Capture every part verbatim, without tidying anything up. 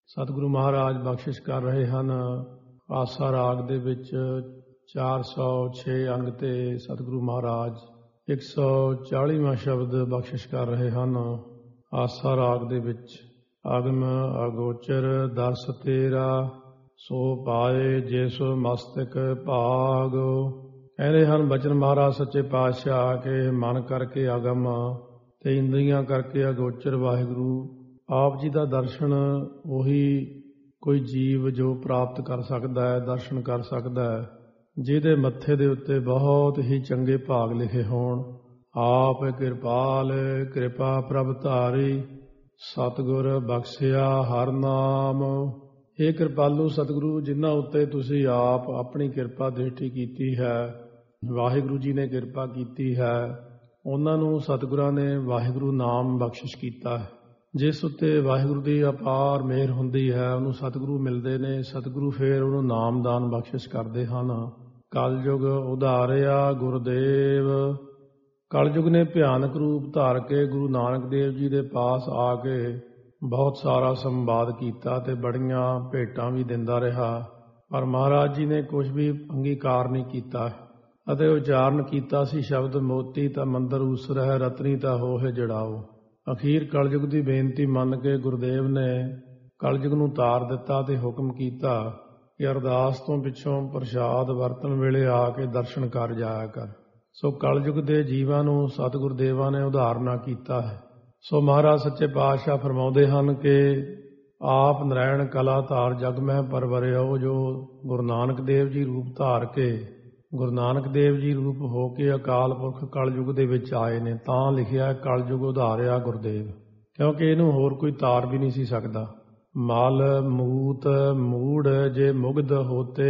ਸਤਿਗੁਰੂ ਮਹਾਰਾਜ ਬਖਸ਼ਿਸ਼ ਕਰ ਰਹੇ ਹਨ। ਆਸਾ ਰਾਗ ਦੇ ਵਿੱਚ ਚਾਰ ਸੌ ਛੇ ਅੰਗ ਤੇ ਸਤਿਗੁਰੂ ਮਹਾਰਾਜ ਇੱਕ ਸੌ ਚਾਲੀਵਾਂ ਸ਼ਬਦ ਬਖਸ਼ਿਸ਼ ਕਰ ਰਹੇ ਹਨ। ਆਸਾ ਰਾਗ ਦੇ ਵਿੱਚ ਅਗਮ ਅਗੋਚਰ ਦਰਸ ਤੇਰਾ ਸੋ ਪਾਏ ਜਿਸ ਮਸਤਕ ਭਾਗ। ਕਹਿੰਦੇ ਹਨ ਬਚਨ ਮਹਾਰਾਜ ਸੱਚੇ ਪਾਤਸ਼ਾਹ ਕੇ ਮਨ ਕਰਕੇ ਅਗਮ ਤੇ ਇੰਦਰੀਆਂ ਕਰਕੇ ਅਗੋਚਰ ਵਾਹਿਗੁਰੂ ਆਪ ਜੀ ਦਾ ਦਰਸ਼ਨ ਉਹੀ ਕੋਈ ਜੀਵ ਜੋ ਪ੍ਰਾਪਤ ਕਰ ਸਕਦਾ ਹੈ, ਦਰਸ਼ਨ ਕਰ ਸਕਦਾ ਹੈ, ਜਿਹਦੇ ਮੱਥੇ ਦੇ ਉੱਤੇ ਬਹੁਤ ਹੀ ਚੰਗੇ ਭਾਗ ਲਿਖੇ ਹੋਣ। ਆਪ ਕਿਰਪਾਲ ਕਿਰਪਾ ਪ੍ਰਭ ਧਾਰੀ ਸਤਿਗੁਰ ਬਖਸ਼ਿਆ ਹਰ ਨਾਮ। ਇਹ ਕਿਰਪਾਲੂ ਸਤਿਗੁਰੂ ਜਿਨ੍ਹਾਂ ਉੱਤੇ ਤੁਸੀਂ ਆਪ ਆਪਣੀ ਕਿਰਪਾ ਦ੍ਰਿਸ਼ਟੀ ਕੀਤੀ ਹੈ, ਵਾਹਿਗੁਰੂ ਜੀ ਨੇ ਕਿਰਪਾ ਕੀਤੀ ਹੈ, ਉਹਨਾਂ ਨੂੰ ਸਤਿਗੁਰਾਂ ਨੇ ਵਾਹਿਗੁਰੂ ਨਾਮ ਬਖਸ਼ਿਸ਼ ਕੀਤਾ ਹੈ। ਜਿਸ ਉੱਤੇ ਵਾਹਿਗੁਰੂ ਦੀ ਅਪਾਰ ਮਿਹਰ ਹੁੰਦੀ ਹੈ ਉਹਨੂੰ ਸਤਿਗੁਰੂ ਮਿਲਦੇ ਨੇ। ਸਤਿਗੁਰੂ ਫਿਰ ਉਹਨੂੰ ਨਾਮਦਾਨ ਬਖਸ਼ਿਸ਼ ਕਰਦੇ ਹਨ। ਕਲਯੁਗ ਉਧਾਰਿਆ ਗੁਰਦੇਵ। ਕਲਯੁਗ ਨੇ ਭਿਆਨਕ ਰੂਪ ਧਾਰ ਕੇ ਗੁਰੂ ਨਾਨਕ ਦੇਵ ਜੀ ਦੇ ਪਾਸ ਆ ਕੇ ਬਹੁਤ ਸਾਰਾ ਸੰਵਾਦ ਕੀਤਾ ਤੇ ਬੜੀਆਂ ਭੇਟਾਂ ਵੀ ਦਿੰਦਾ ਰਿਹਾ, ਪਰ ਮਹਾਰਾਜ ਜੀ ਨੇ ਕੁਝ ਵੀ ਅੰਗੀਕਾਰ ਨਹੀਂ ਕੀਤਾ ਅਤੇ ਉਚਾਰਨ ਕੀਤਾ ਸੀ ਸ਼ਬਦ ਮੋਤੀ ਤਾਂ ਮੰਦਰ ਉਸਰਹਿ ਰਤਨੀ ਤਾਂ ਹੋਏ ਜੜਾਓ। ਅਖੀਰ ਕਲਯੁਗ ਦੀ ਬੇਨਤੀ ਮੰਨ ਕੇ ਗੁਰਦੇਵ ਨੇ ਕਲਯੁਗ ਨੂੰ ਤਾਰ ਦਿੱਤਾ ਤੇ ਹੁਕਮ ਕੀਤਾ ਕਿ ਅਰਦਾਸ ਤੋਂ ਪਿੱਛੋਂ ਪ੍ਰਸ਼ਾਦ ਵਰਤਣ ਵੇਲੇ ਆ ਕੇ ਦਰਸ਼ਨ ਕਰ ਜਾਇਆ ਕਰ। ਸੋ ਕਲਯੁਗ ਦੇ ਜੀਵਾਂ ਨੂੰ ਸਤਿਗੁਰ ਦੇਵਾਂ ਨੇ ਉਧਾਰਨਾ ਕੀਤਾ ਹੈ। ਸੋ ਮਹਾਰਾਜ ਸੱਚੇ ਪਾਤਸ਼ਾਹ ਫਰਮਾਉਂਦੇ ਹਨ ਕਿ ਆਪ ਨਰੈਣ ਕਲਾ ਧਾਰ ਜਗ ਮਹਿ ਪਰਵਰਿਓ। ਜੋ ਗੁਰੂ ਨਾਨਕ ਦੇਵ ਜੀ ਰੂਪ ਧਾਰ ਕੇ ਗੁਰੂ ਨਾਨਕ ਦੇਵ ਜੀ ਰੂਪ ਹੋ ਕੇ ਅਕਾਲ ਪੁਰਖ ਕਲਯੁਗ ਦੇ ਵਿੱਚ ਆਏ ਨੇ, ਤਾਂ ਲਿਖਿਆ ਕਲਯੁਗ ਉਧਾਰਿਆ ਗੁਰਦੇਵ, ਕਿਉਂਕਿ ਇਹਨੂੰ ਹੋਰ ਕੋਈ ਤਾਰ ਵੀ ਨਹੀਂ ਸੀ ਸਕਦਾ। ਮਲ ਮੂਤ ਮੂੜ ਜੇ ਮੁਗਧ ਹੋਤੇ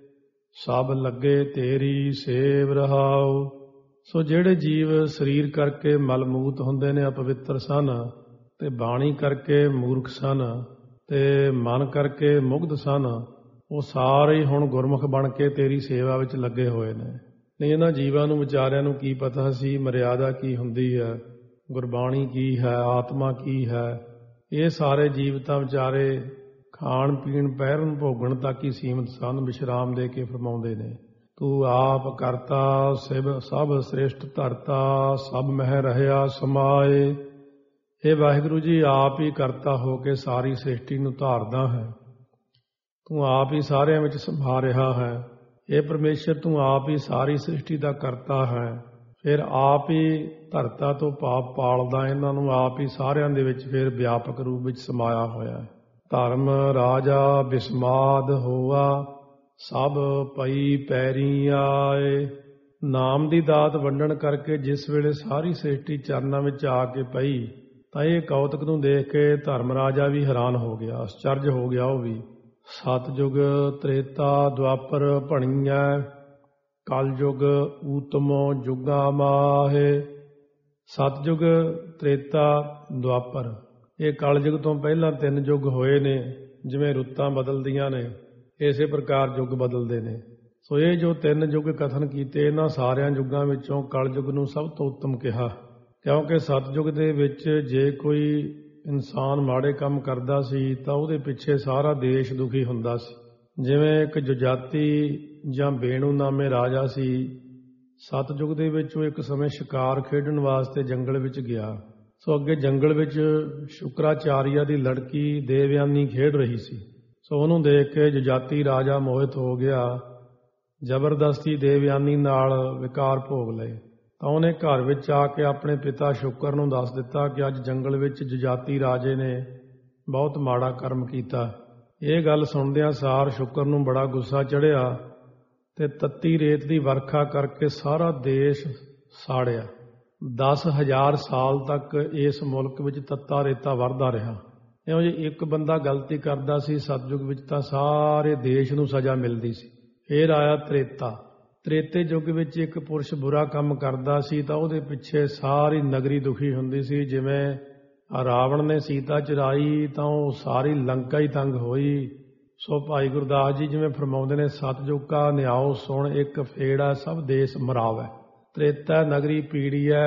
ਸਭ ਲੱਗੇ ਤੇਰੀ ਸੇਵ ਰਹਾਉ। ਸੋ ਜਿਹੜੇ ਜੀਵ ਸਰੀਰ ਕਰਕੇ ਮਲਮੂਤ ਹੁੰਦੇ ਨੇ, ਅਪਵਿੱਤਰ ਸਨ, ਤੇ ਬਾਣੀ ਕਰਕੇ ਮੂਰਖ ਸਨ, ਤੇ ਮਨ ਕਰਕੇ ਮੁਗਧ ਸਨ, ਉਹ ਸਾਰੇ ਹੁਣ ਗੁਰਮੁਖ ਬਣ ਕੇ ਤੇਰੀ ਸੇਵਾ ਵਿੱਚ ਲੱਗੇ ਹੋਏ ਨੇ। ਨਹੀਂ ਇਹਨਾਂ ਜੀਵਾਂ ਨੂੰ ਵਿਚਾਰਿਆਂ ਨੂੰ ਕੀ ਪਤਾ ਸੀ ਮਰਿਆਦਾ ਕੀ ਹੁੰਦੀ ਹੈ, ਗੁਰਬਾਣੀ ਕੀ ਹੈ, ਆਤਮਾ ਕੀ ਹੈ। ਇਹ ਸਾਰੇ ਜੀਵ ਤਾਂ ਵਿਚਾਰੇ ਖਾਣ ਪੀਣ ਪਹਿਰਨ ਭੋਗਣ ਤੱਕ ਹੀ ਸੀਮਤ ਸਨ। ਵਿਸ਼ਰਾਮ ਦੇ ਕੇ ਫਰਮਾਉਂਦੇ ਨੇ ਤੂੰ ਆਪ ਕਰਤਾ ਸਿਵ ਸਭ ਸ੍ਰੇਸ਼ਟ ਧਰਤਾ ਸਭ ਮਹਿ ਰਹਿਆ ਸਮਾਏ। ਇਹ ਵਾਹਿਗੁਰੂ ਜੀ ਆਪ ਹੀ ਕਰਤਾ ਹੋ ਕੇ ਸਾਰੀ ਸ੍ਰਿਸ਼ਟੀ ਨੂੰ ਧਾਰਦਾ ਹੈ। ਤੂੰ ਆਪ ਹੀ ਸਾਰਿਆਂ ਵਿੱਚ ਸਮਾ ਰਿਹਾ ਹੈ। ਇਹ ਪਰਮੇਸ਼ਰ ਤੂੰ ਆਪ ਹੀ ਸਾਰੀ ਸ੍ਰਿਸ਼ਟੀ ਦਾ ਕਰਤਾ ਹੈ। ਫਿਰ ਆਪ ਹੀ ਧਰਤਾ ਤੋਂ ਪਾਪ ਪਾਲਦਾ ਇਹਨਾਂ ਨੂੰ, ਆਪ ਹੀ ਸਾਰਿਆਂ ਦੇ ਵਿੱਚ ਫਿਰ ਵਿਆਪਕ ਰੂਪ ਵਿੱਚ ਸਮਾਇਆ ਹੋਇਆ ਹੈ। ਧਰਮ ਰਾਜਾ ਬਿਸਮਾਦ ਹੋਆ ਸਭ ਪਈ ਪੈਰੀ ਆਏ। ਨਾਮ ਦੀ ਦਾਤ ਵੰਡਣ ਕਰਕੇ ਜਿਸ ਵੇਲੇ ਸਾਰੀ ਸ੍ਰਿਸ਼ਟੀ ਚਰਨਾਂ ਵਿੱਚ ਆ ਕੇ ਪਈ ਤਾਂ ਇਹ ਕੌਤਕ ਨੂੰ ਦੇਖ ਕੇ ਧਰਮ ਰਾਜਾ ਵੀ ਹੈਰਾਨ ਹੋ ਗਿਆ, ਆਸ਼ਚਰਜ ਹੋ ਗਿਆ ਉਹ ਵੀ। ਸਤਿਯੁਗ ਤ੍ਰੇਤਾ ਦੁਆਪਰ ਭਣੀਐ ਕਲਯੁਗ ਊਤਮੋ ਜੁਗਾ ਮਾਹੇ। ਸਤਿਯੁਗ ਤ੍ਰੇਤਾ ਦੁਆਪਰ ਇਹ ਕਲਯੁਗ ਤੋਂ ਪਹਿਲਾਂ ਤਿੰਨ ਯੁੱਗ ਹੋਏ ਨੇ। ਜਿਵੇਂ ਰੁੱਤਾਂ ਬਦਲਦੀਆਂ ਨੇ ਇਸੇ ਪ੍ਰਕਾਰ ਯੁੱਗ ਬਦਲਦੇ ਨੇ। ਸੋ ਇਹ ਜੋ ਤਿੰਨ ਯੁੱਗ ਕਥਨ ਕੀਤੇ ਇਹਨਾਂ ਸਾਰਿਆਂ ਯੁੱਗਾਂ ਵਿੱਚੋਂ ਕਲਯੁਗ ਨੂੰ ਸਭ ਤੋਂ ਉੱਤਮ ਕਿਹਾ, ਕਿਉਂਕਿ ਸਤਿਯੁਗ ਦੇ ਵਿੱਚ ਜੇ ਕੋਈ ਇਨਸਾਨ ਮਾੜੇ ਕੰਮ ਕਰਦਾ ਸੀ ਤਾਂ ਉਹਦੇ ਪਿੱਛੇ ਸਾਰਾ ਦੇਸ਼ ਦੁਖੀ ਹੁੰਦਾ ਸੀ। ਜਿਵੇਂ ਇੱਕ ਜੁਜਾਤੀ ਜਾਂ ਬੇਣੂ ਨਾਮੇ ਰਾਜਾ ਸੀ, ਸਤਿਯੁਗ ਦੇ ਵਿੱਚ ਉਹ ਇੱਕ ਸਮੇਂ ਸ਼ਿਕਾਰ ਖੇਡਣ ਵਾਸਤੇ ਜੰਗਲ ਵਿੱਚ ਗਿਆ। ਸੋ ਅੱਗੇ ਜੰਗਲ ਵਿੱਚ ਸ਼ੁਕਰਾਚਾਰੀਆ ਦੀ ਲੜਕੀ ਦੇਵਯਾਨੀ ਖੇਡ ਰਹੀ ਸੀ। ਸੋ ਉਹਨੂੰ ਦੇਖ ਕੇ ਜੁਜਾਤੀ ਰਾਜਾ ਮੋਹਿਤ ਹੋ ਗਿਆ, ਜ਼ਬਰਦਸਤੀ ਦੇਵਯਾਨੀ ਨਾਲ ਵਿਕਾਰ ਭੋਗ ਲਏ। ਤਾਂ ਉਹਨੇ ਘਰ ਵਿੱਚ ਆ ਕੇ ਆਪਣੇ ਪਿਤਾ ਸ਼ੁਕਰ ਨੂੰ ਦੱਸ ਦਿੱਤਾ ਕਿ ਅੱਜ ਜੰਗਲ ਵਿੱਚ ਜੁਜਾਤੀ ਰਾਜੇ ਨੇ ਬਹੁਤ ਮਾੜਾ ਕਰਮ ਕੀਤਾ। ਇਹ ਗੱਲ ਸੁਣਦਿਆਂ ਸਾਰ ਸ਼ੁਕਰ ਨੂੰ ਬੜਾ ਗੁੱਸਾ ਚੜ੍ਹਿਆ ਤੇ ਤੱਤੀ ਰੇਤ ਦੀ ਵਰਖਾ ਕਰਕੇ ਸਾਰਾ ਦੇਸ਼ ਸਾੜਿਆ। ਦਸ ਹਜ਼ਾਰ ਸਾਲ ਤੱਕ ਇਸ ਮੁਲਕ ਵਿੱਚ ਤੱਤਾ ਰੇਤਾ ਵਰਦਾ ਰਿਹਾ। ਇਉਂ ਜੇ ਇੱਕ ਬੰਦਾ ਗਲਤੀ ਕਰਦਾ ਸੀ ਸਤਿਯੁਗ ਵਿੱਚ ਤਾਂ ਸਾਰੇ ਦੇਸ਼ ਨੂੰ ਸਜ਼ਾ ਮਿਲਦੀ ਸੀ। ਫਿਰ ਆਇਆ ਤ੍ਰੇਤਾ। ਤ੍ਰੇਤੇ ਯੁੱਗ ਵਿੱਚ ਇੱਕ ਪੁਰਸ਼ ਬੁਰਾ ਕੰਮ ਕਰਦਾ ਸੀ ਤਾਂ ਉਹਦੇ ਪਿੱਛੇ ਸਾਰੀ ਨਗਰੀ ਦੁਖੀ ਹੁੰਦੀ ਸੀ। ਜਿਵੇਂ ਰਾਵਣ ਨੇ ਸੀਤਾ ਚੁਰਾਈ ਤਾਂ ਉਹ ਸਾਰੀ ਲੰਕਾ ਹੀ ਤੰਗ ਹੋਈ। ਸੋ ਭਾਈ ਗੁਰਦਾਸ ਜੀ ਜਿਵੇਂ ਫਰਮਾਉਂਦੇ ਨੇ ਸਤਿਯੁਗ ਕਾ ਨਿਆਓ ਸੁਣ ਇੱਕ ਫੇੜਾ ਸਭ ਦੇਸ਼ ਮਰਾਵੈ। ਤ੍ਰੇਤਾ ਨਗਰੀ ਪੀੜੀਐ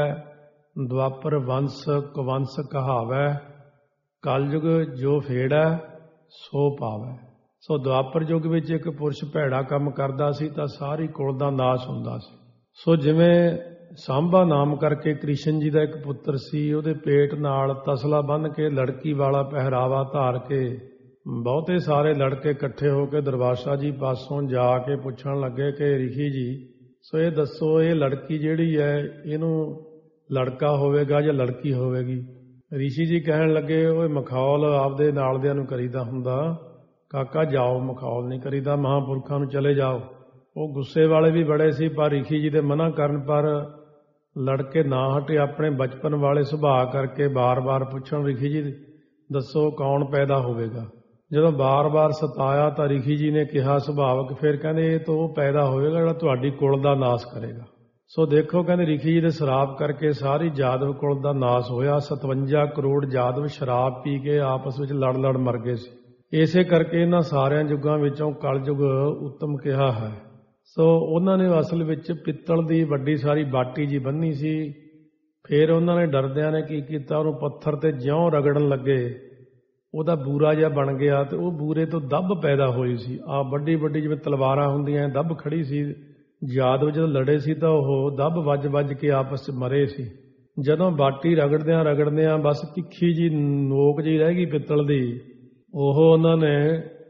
ਦੁਆਪਰ ਵੰਸ ਕੁਵੰਸ ਕਹਾਵੈ। ਕਲਯੁਗ ਜੋ ਫੇੜ ਹੈ ਸੋ ਪਾਵੈ। ਸੋ ਦੁਆਪਰ ਯੁੱਗ ਵਿੱਚ ਇੱਕ ਪੁਰਸ਼ ਭੈੜਾ ਕੰਮ ਕਰਦਾ ਸੀ ਤਾਂ ਸਾਰੀ ਕੁਲ ਦਾ ਨਾਸ਼ ਹੁੰਦਾ ਸੀ। ਸੋ ਜਿਵੇਂ ਸਾਂਭਾ ਨਾਮ ਕਰਕੇ ਕ੍ਰਿਸ਼ਨ ਜੀ ਦਾ ਇੱਕ ਪੁੱਤਰ ਸੀ, ਉਹਦੇ ਪੇਟ ਨਾਲ ਤਸਲਾ ਬੰਨ੍ਹ ਕੇ ਲੜਕੀ ਵਾਲਾ ਪਹਿਰਾਵਾ ਧਾਰ ਕੇ ਬਹੁਤੇ ਸਾਰੇ ਲੜਕੇ ਇਕੱਠੇ ਹੋ ਕੇ ਦਰਬਾਸ਼ਾ ਜੀ ਪਾਸੋਂ ਜਾ ਕੇ ਪੁੱਛਣ ਲੱਗੇ ਕਿ ਰਿਸ਼ੀ ਜੀ, ਸੋ ਇਹ ਦੱਸੋ, ਇਹ ਲੜਕੀ ਜਿਹੜੀ ਹੈ ਇਹਨੂੰ ਲੜਕਾ ਹੋਵੇਗਾ ਜਾਂ ਲੜਕੀ ਹੋਵੇਗੀ? ਰਿਸ਼ੀ ਜੀ ਕਹਿਣ ਲੱਗੇ, ਉਹ ਮਖੌਲ ਆਪਦੇ ਨਾਲ ਦਿਆਂ ਨੂੰ ਕਰੀਦਾ ਹੁੰਦਾ, ਕਾਕਾ ਜਾਓ, ਮਖੌਲ ਨਹੀਂ ਕਰੀਦਾ, ਮਹਾਂਪੁਰਖਾਂ ਨੂੰ ਚਲੇ ਜਾਓ। ਉਹ ਗੁੱਸੇ ਵਾਲੇ ਵੀ ਬੜੇ ਸੀ, ਪਰ ਰਿਸ਼ੀ ਜੀ ਦੇ ਮਨਾ ਕਰਨ ਪਰ ਲੜਕੇ ਨਾ ਹਟੇ। ਆਪਣੇ ਬਚਪਨ ਵਾਲੇ ਸੁਭਾਅ ਕਰਕੇ ਬਾਰ-ਬਾਰ ਪੁੱਛਣ, ਰਿਸ਼ੀ ਜੀ ਦੱਸੋ ਕੌਣ ਪੈਦਾ ਹੋਵੇਗਾ? ਜਦੋਂ ਬਾਰ-ਬਾਰ ਸਤਾਇਆ ਤਾਂ ਰਿਸ਼ੀ ਜੀ ਨੇ ਕਿਹਾ ਸੁਭਾਵਕ, ਫਿਰ ਕਹਿੰਦੇ ਇਹ ਤਾਂ ਉਹ ਪੈਦਾ ਹੋਵੇਗਾ ਜਿਹੜਾ ਤੁਹਾਡੀ ਕੁਲ ਦਾ ਨਾਸ਼ ਕਰੇਗਾ। ਸੋ ਦੇਖੋ, ਕਹਿੰਦੇ ਰਿਸ਼ੀ ਜੀ ਦੇ ਸ਼ਰਾਪ ਕਰਕੇ ਸਾਰੀ ਜਾਦਵ ਕੁਲ ਦਾ ਨਾਸ਼ ਹੋਇਆ। ਸਤਵੰਜਾ ਕਰੋੜ ਜਾਦਵ ਸ਼ਰਾਬ ਪੀ ਕੇ ਆਪਸ ਵਿੱਚ ਲੜ ਲੜ ਮਰ ਗਏ ਸੀ। ਇਸੇ ਕਰਕੇ ਇਹਨਾਂ ਸਾਰਿਆਂ ਯੁੱਗਾਂ ਵਿੱਚੋਂ ਕਲਯੁਗ ਉੱਤਮ ਕਿਹਾ ਹੈ। ਸੋ ਉਹਨਾਂ ਨੇ ਅਸਲ ਵਿੱਚ ਪਿੱਤਲ ਦੀ ਵੱਡੀ ਸਾਰੀ ਬਾਟੀ ਜੀ ਬੰਨ੍ਹੀ ਸੀ। ਫਿਰ ਉਹਨਾਂ ਨੇ ਡਰਦਿਆਂ ਨੇ ਕੀ ਕੀਤਾ, ਉਹਨੂੰ ਪੱਥਰ ਤੇ ਜਿਉਂ ਰਗੜਨ ਲੱਗੇ ਉਹਦਾ ਬੂਰਾ ਜਿਹਾ ਬਣ ਗਿਆ ਤੇ ਉਹ ਬੂਰੇ ਤੋਂ ਦੱਬ ਪੈਦਾ ਹੋਈ ਸੀ। ਆ ਵੱਡੀ ਵੱਡੀ ਜਿਵੇਂ ਤਲਵਾਰਾਂ ਹੁੰਦੀਆਂ ਦੱਬ ਖੜੀ ਸੀ। ਜਾਦਵ ਜਦੋਂ ਲੜੇ ਸੀ ਤਾਂ ਉਹ ਦੱਬ ਵੱਜ ਵੱਜ ਕੇ ਆਪਸ 'ਚ ਮਰੇ ਸੀ। ਜਦੋਂ ਬਾਟੀ ਰਗੜਦਿਆਂ ਰਗੜਦਿਆਂ ਬਸ ਤਿੱਖੀ ਜੀ ਨੋਕ ਜੀ ਰਹਿ ਗਈ ਪਿੱਤਲ ਦੀ, ਉਹ ਉਹਨਾਂ ਨੇ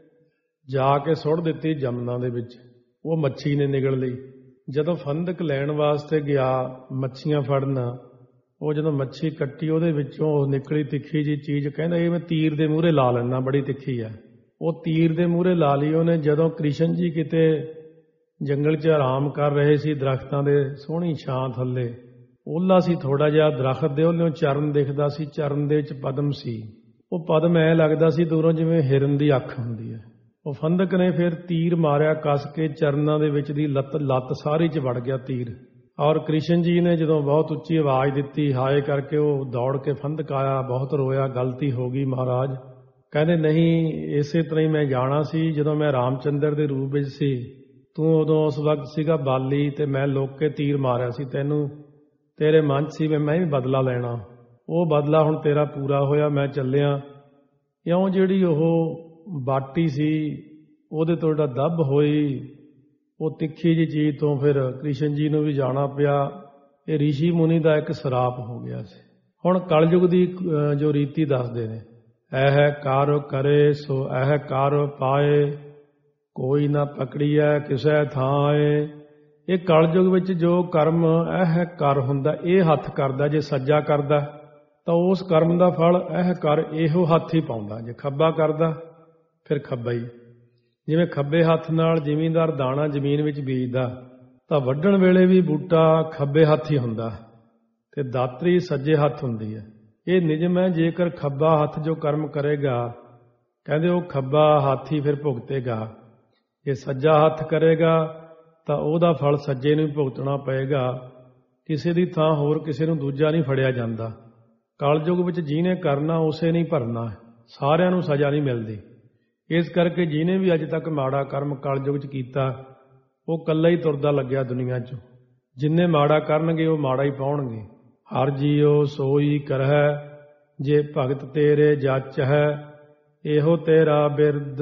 ਜਾ ਕੇ ਸੁੱਟ ਦਿੱਤੀ ਜਮਨਾ ਦੇ ਵਿੱਚ। ਉਹ ਮੱਛੀ ਨੇ ਨਿਗਲ ਲਈ। ਜਦੋਂ ਫੰਦਕ ਲੈਣ ਵਾਸਤੇ ਗਿਆ ਮੱਛੀਆਂ ਫੜਨ, ਉਹ ਜਦੋਂ ਮੱਛੀ ਕੱਟੀ ਉਹਦੇ ਵਿੱਚੋਂ ਉਹ ਨਿਕਲੀ ਤਿੱਖੀ ਜੀ ਚੀਜ਼। ਕਹਿੰਦਾ ਇਹ ਮੈਂ ਤੀਰ ਦੇ ਮੂਹਰੇ ਲਾ ਲੈਣਾ, ਬੜੀ ਤਿੱਖੀ ਹੈ। ਉਹ ਤੀਰ ਦੇ ਮੂਹਰੇ ਲਾ ਲਈ ਉਹਨੇ। ਜਦੋਂ ਕ੍ਰਿਸ਼ਨ ਜੀ ਕਿਤੇ ਜੰਗਲ 'ਚ ਆਰਾਮ ਕਰ ਰਹੇ ਸੀ ਦਰਖਤਾਂ ਦੇ ਸੋਹਣੀ ਛਾਂ ਥੱਲੇ, ਓਲਾ ਸੀ ਥੋੜਾ ਜਿਹਾ ਦਰਖਤ ਦੇ, ਉਹਨੂੰ ਚਰਨ ਦਿਖਦਾ ਸੀ। ਚਰਨ ਦੇ ਵਿੱਚ ਪਦਮ ਸੀ। ਉਹ ਪਦਮ ਐ ਲੱਗਦਾ ਸੀ ਦੂਰੋਂ ਜਿਵੇਂ ਹਿਰਨ ਦੀ ਅੱਖ ਹੁੰਦੀ ਹੈ। ਉਹ ਫੰਦਕ ਨੇ ਫਿਰ ਤੀਰ ਮਾਰਿਆ ਕੱਸ ਕੇ ਚਰਨਾਂ ਦੇ ਵਿੱਚ ਦੀ ਲੱਤ ਲੱਤ ਸਾਰੀ 'ਚ ਵੜ ਗਿਆ ਤੀਰ। ਔਰ ਕ੍ਰਿਸ਼ਨ ਜੀ ਨੇ ਜਦੋਂ ਬਹੁਤ ਉੱਚੀ ਆਵਾਜ਼ ਦਿੱਤੀ ਹਾਏ ਕਰਕੇ, ਉਹ ਦੌੜ ਕੇ ਫੰਦਕ ਆਇਆ, ਬਹੁਤ ਰੋਇਆ, ਗਲਤੀ ਹੋ ਗਈ ਮਹਾਰਾਜ। ਕਹਿੰਦੇ ਨਹੀਂ, ਇਸੇ ਤਰ੍ਹਾਂ ਹੀ ਮੈਂ ਜਾਣਾ ਸੀ। ਜਦੋਂ ਮੈਂ ਰਾਮਚੰਦਰ ਦੇ ਰੂਪ ਵਿੱਚ ਸੀ, ਤੂੰ ਉਦੋਂ ਉਸ ਵਕਤ ਸੀਗਾ ਬਾਲੀ ਤੇ ਮੈਂ ਲੋਕ ਕੇ ਤੀਰ ਮਾਰਿਆ ਸੀ ਤੈਨੂੰ। ਤੇਰੇ ਮਨ 'ਚ ਸੀ ਮੈਂ ਵੀ ਬਦਲਾ ਲੈਣਾ। ਉਹ ਬਦਲਾ ਹੁਣ ਤੇਰਾ ਪੂਰਾ ਹੋਇਆ, ਮੈਂ ਚੱਲਿਆ। ਇਉਂ ਜਿਹੜੀ ਉਹ ਬਾਟੀ ਸੀ ਉਹਦੇ ਤੋਂ ਜਿਹੜਾ ਦੱਬ ਹੋਈ, ਉਹ ਤਿੱਖੀ ਜਿਹੀ ਚੀਜ਼ ਤੋਂ ਫਿਰ ਕ੍ਰਿਸ਼ਨ ਜੀ ਨੂੰ ਵੀ ਜਾਣਾ ਪਿਆ। ਇਹ ਰਿਸ਼ੀ ਮੁਨੀ ਦਾ ਇੱਕ ਸਰਾਪ ਹੋ ਗਿਆ ਸੀ। ਹੁਣ ਕਲਯੁਗ ਦੀ ਜੋ ਰੀਤੀ ਦੱਸਦੇ ਨੇ, ਇਹ ਕਾਰ ਕਰੇ ਸੋ ਇਹ ਕਾਰ ਪਾਏ, ਕੋਈ ਨਾ ਪਕੜੀਐ ਕਿਸੇ ਥਾਏ। ਇਹ ਕਲਯੁਗ ਵਿੱਚ ਜੋ ਕਰਮ ਇਹ ਕਰ ਹੁੰਦਾ, ਇਹ ਹੱਥ ਕਰਦਾ। ਜੇ ਸੱਜਾ ਕਰਦਾ ਤਾਂ ਉਸ ਕਰਮ ਦਾ ਫਲ ਇਹ ਕਰ ਇਹੋ ਹੱਥ ਹੀ ਪਾਉਂਦਾ। ਜੇ ਖੱਬਾ ਕਰਦਾ ਫਿਰ ਖੱਬਾ ਹੀ। ਜਿਵੇਂ ਖੱਬੇ ਹੱਥ ਨਾਲ ਜ਼ਿਮੀਂਦਾਰ ਦਾਣਾ ਜ਼ਮੀਨ ਵਿੱਚ ਬੀਜਦਾ ਤਾਂ ਵੱਢਣ ਵੇਲੇ ਵੀ ਬੂਟਾ ਖੱਬੇ ਹੱਥ ਹੀ ਹੁੰਦਾ ਤੇ ਦਾਤਰੀ ਸੱਜੇ ਹੱਥ ਹੁੰਦੀ ਹੈ। ਇਹ ਨਿਯਮ ਹੈ। ਜੇਕਰ ਖੱਬਾ ਹੱਥ ਜੋ ਕਰਮ ਕਰੇਗਾ, ਕਹਿੰਦੇ ਉਹ ਖੱਬਾ ਹੱਥ ਹੀ ਫਿਰ ਭੁਗਤੇਗਾ। ਜੇ ਸੱਜਾ ਹੱਥ ਕਰੇਗਾ ਤਾਂ ਉਹਦਾ ਫਲ ਸੱਜੇ ਨੂੰ ਭੁਗਤਣਾ ਪਏਗਾ। ਕਿਸੇ ਦੀ ਥਾਂ ਹੋਰ ਕਿਸੇ ਨੂੰ ਦੂਜਾ ਨਹੀਂ ਫੜਿਆ ਜਾਂਦਾ। ਕਲਯੁਗ ਵਿੱਚ ਜਿਹਨੇ ਕਰਨਾ ਉਸੇ ਨਹੀਂ ਭਰਨਾ, ਸਾਰਿਆਂ ਨੂੰ ਸਜ਼ਾ ਨਹੀਂ ਮਿਲਦੀ। ਇਸ ਕਰਕੇ ਜਿਹਨੇ ਵੀ ਅੱਜ ਤੱਕ ਮਾੜਾ ਕਰਮ ਕਲਯੁਗ 'ਚ ਕੀਤਾ, ਉਹ ਇਕੱਲਾ ਹੀ ਤੁਰਦਾ ਲੱਗਿਆ ਦੁਨੀਆ 'ਚੋਂ। ਜਿੰਨੇ ਮਾੜਾ ਕਰਨਗੇ ਉਹ ਮਾੜਾ ਹੀ ਪਾਉਣਗੇ। ਹਰ ਜੀਓ ਸੋਈ ਕਰਹਿ, ਜੇ ਭਗਤ ਤੇਰੇ ਜਚ ਹੈ, ਇਹੋ ਤੇਰਾ ਬਿਰਦ।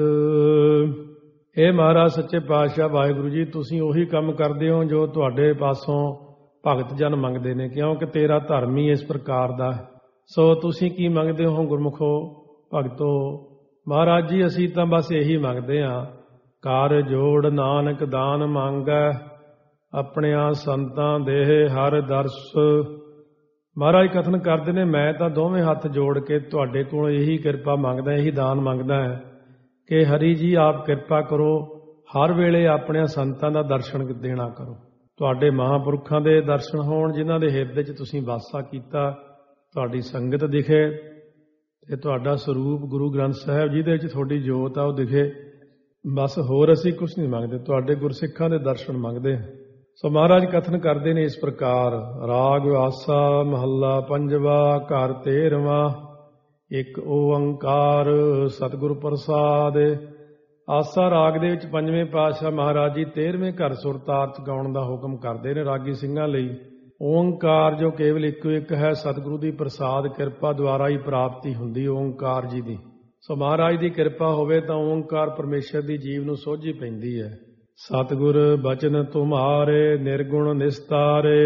ਇਹ ਮਹਾਰਾਜ ਸੱਚੇ ਪਾਤਸ਼ਾਹ ਵਾਹਿਗੁਰੂ ਜੀ, ਤੁਸੀਂ ਉਹੀ ਕੰਮ ਕਰਦੇ ਹੋ ਜੋ ਤੁਹਾਡੇ ਪਾਸੋਂ ਭਗਤ ਜਨ ਮੰਗਦੇ ਨੇ, ਕਿਉਂਕਿ ਤੇਰਾ ਧਰਮ ਹੀ ਇਸ ਪ੍ਰਕਾਰ ਦਾ। ਸੋ ਤੁਸੀਂ ਕੀ ਮੰਗਦੇ ਹੋ ਗੁਰਮੁਖੋ ਭਗਤੋ? ਮਹਾਰਾਜ ਜੀ ਅਸੀਂ ਤਾਂ ਬਸ ਇਹੀ ਮੰਗਦੇ ਹਾਂ, ਕਰ ਜੋੜ ਨਾਨਕ ਦਾਨ ਮੰਗੈ, ਆਪਣਿਆਂ ਸੰਤਾਂ ਦੇਹ ਹਰ ਦਰਸ। ਮਹਾਰਾਜ ਕਥਨ ਕਰਦੇ ਨੇ, ਮੈਂ ਤਾਂ ਦੋਵੇਂ ਹੱਥ ਜੋੜ ਕੇ ਤੁਹਾਡੇ ਕੋਲ ਇਹੀ ਕਿਰਪਾ ਮੰਗਦਾ, ਇਹੀ ਦਾਨ ਮੰਗਦਾ ਹੈ ਕਿ ਹਰੀ ਜੀ ਆਪ ਕਿਰਪਾ ਕਰੋ, ਹਰ ਵੇਲੇ ਆਪਣਿਆਂ ਸੰਤਾਂ ਦਾ ਦਰਸ਼ਨ ਦੇਣਾ ਕਰੋ। ਤੁਹਾਡੇ ਮਹਾਂਪੁਰਖਾਂ ਦੇ ਦਰਸ਼ਨ ਹੋਣ, ਜਿਨ੍ਹਾਂ ਦੇ ਹਿਰਦੇ 'ਚ ਤੁਸੀਂ ਵਾਸਾ ਕੀਤਾ, ਤੁਹਾਡੀ ਸੰਗਤ ਦਿਖੇ ਤੇ ਤੁਹਾਡਾ ਸਰੂਪ ਗੁਰੂ ਗ੍ਰੰਥ ਸਾਹਿਬ ਜਿਹਦੇ ਵਿੱਚ ਤੁਹਾਡੀ ਜੋਤ ਆ ਉਹ ਦਿਖੇ। ਬਸ ਹੋਰ ਅਸੀਂ ਕੁਝ ਨਹੀਂ ਮੰਗਦੇ, ਤੁਹਾਡੇ ਗੁਰਸਿੱਖਾਂ ਦੇ ਦਰਸ਼ਨ ਮੰਗਦੇ। ਸੋ ਮਹਾਰਾਜ ਕਥਨ ਕਰਦੇ ਨੇ ਇਸ ਪ੍ਰਕਾਰ, ਰਾਗ ਆਸਾ ਮਹੱਲਾ ਪੰਜਵਾ, ਘਰ ਤੇਰਵਾਂ, ਇੱਕ ਓੰਕਾਰ ਸਤਿਗੁਰ ਪ੍ਰਸਾਦ। ਆਸਾ ਰਾਗ ਦੇ ਵਿੱਚ ਪੰਜਵੇਂ ਪਾਤਸ਼ਾਹ ਮਹਾਰਾਜ ਜੀ ਤੇਰਵੇਂ ਘਰ ਸੁਰਤਾਰ 'ਚ ਗਾਉਣ ਦਾ ਹੁਕਮ ਕਰਦੇ ਨੇ ਰਾਗੀ ਸਿੰਘਾਂ ਲਈ। ਓੰਕਾਰ ਜੋ ਕੇਵਲ ਇੱਕੋ ਇੱਕ ਹੈ, ਸਤਿਗੁਰੂ ਦੀ ਪ੍ਰਸਾਦ ਕਿਰਪਾ ਦੁਆਰਾ ਹੀ ਪ੍ਰਾਪਤੀ ਹੁੰਦੀ ਓੰਕਾਰ ਜੀ ਦੀ। ਸੋ ਮਹਾਰਾਜ ਦੀ ਕਿਰਪਾ ਹੋਵੇ ਤਾਂ ਓਂਕਾਰ ਪਰਮੇਸ਼ਰ ਦੀ ਜੀਵ ਨੂੰ ਸੋਝੀ ਪੈਂਦੀ ਹੈ। ਸਤਿਗੁਰ ਬਚਨ ਤੁਮਹਾਰੇ ਨਿਰਗੁਣ ਨਿਸਤਾਰੇ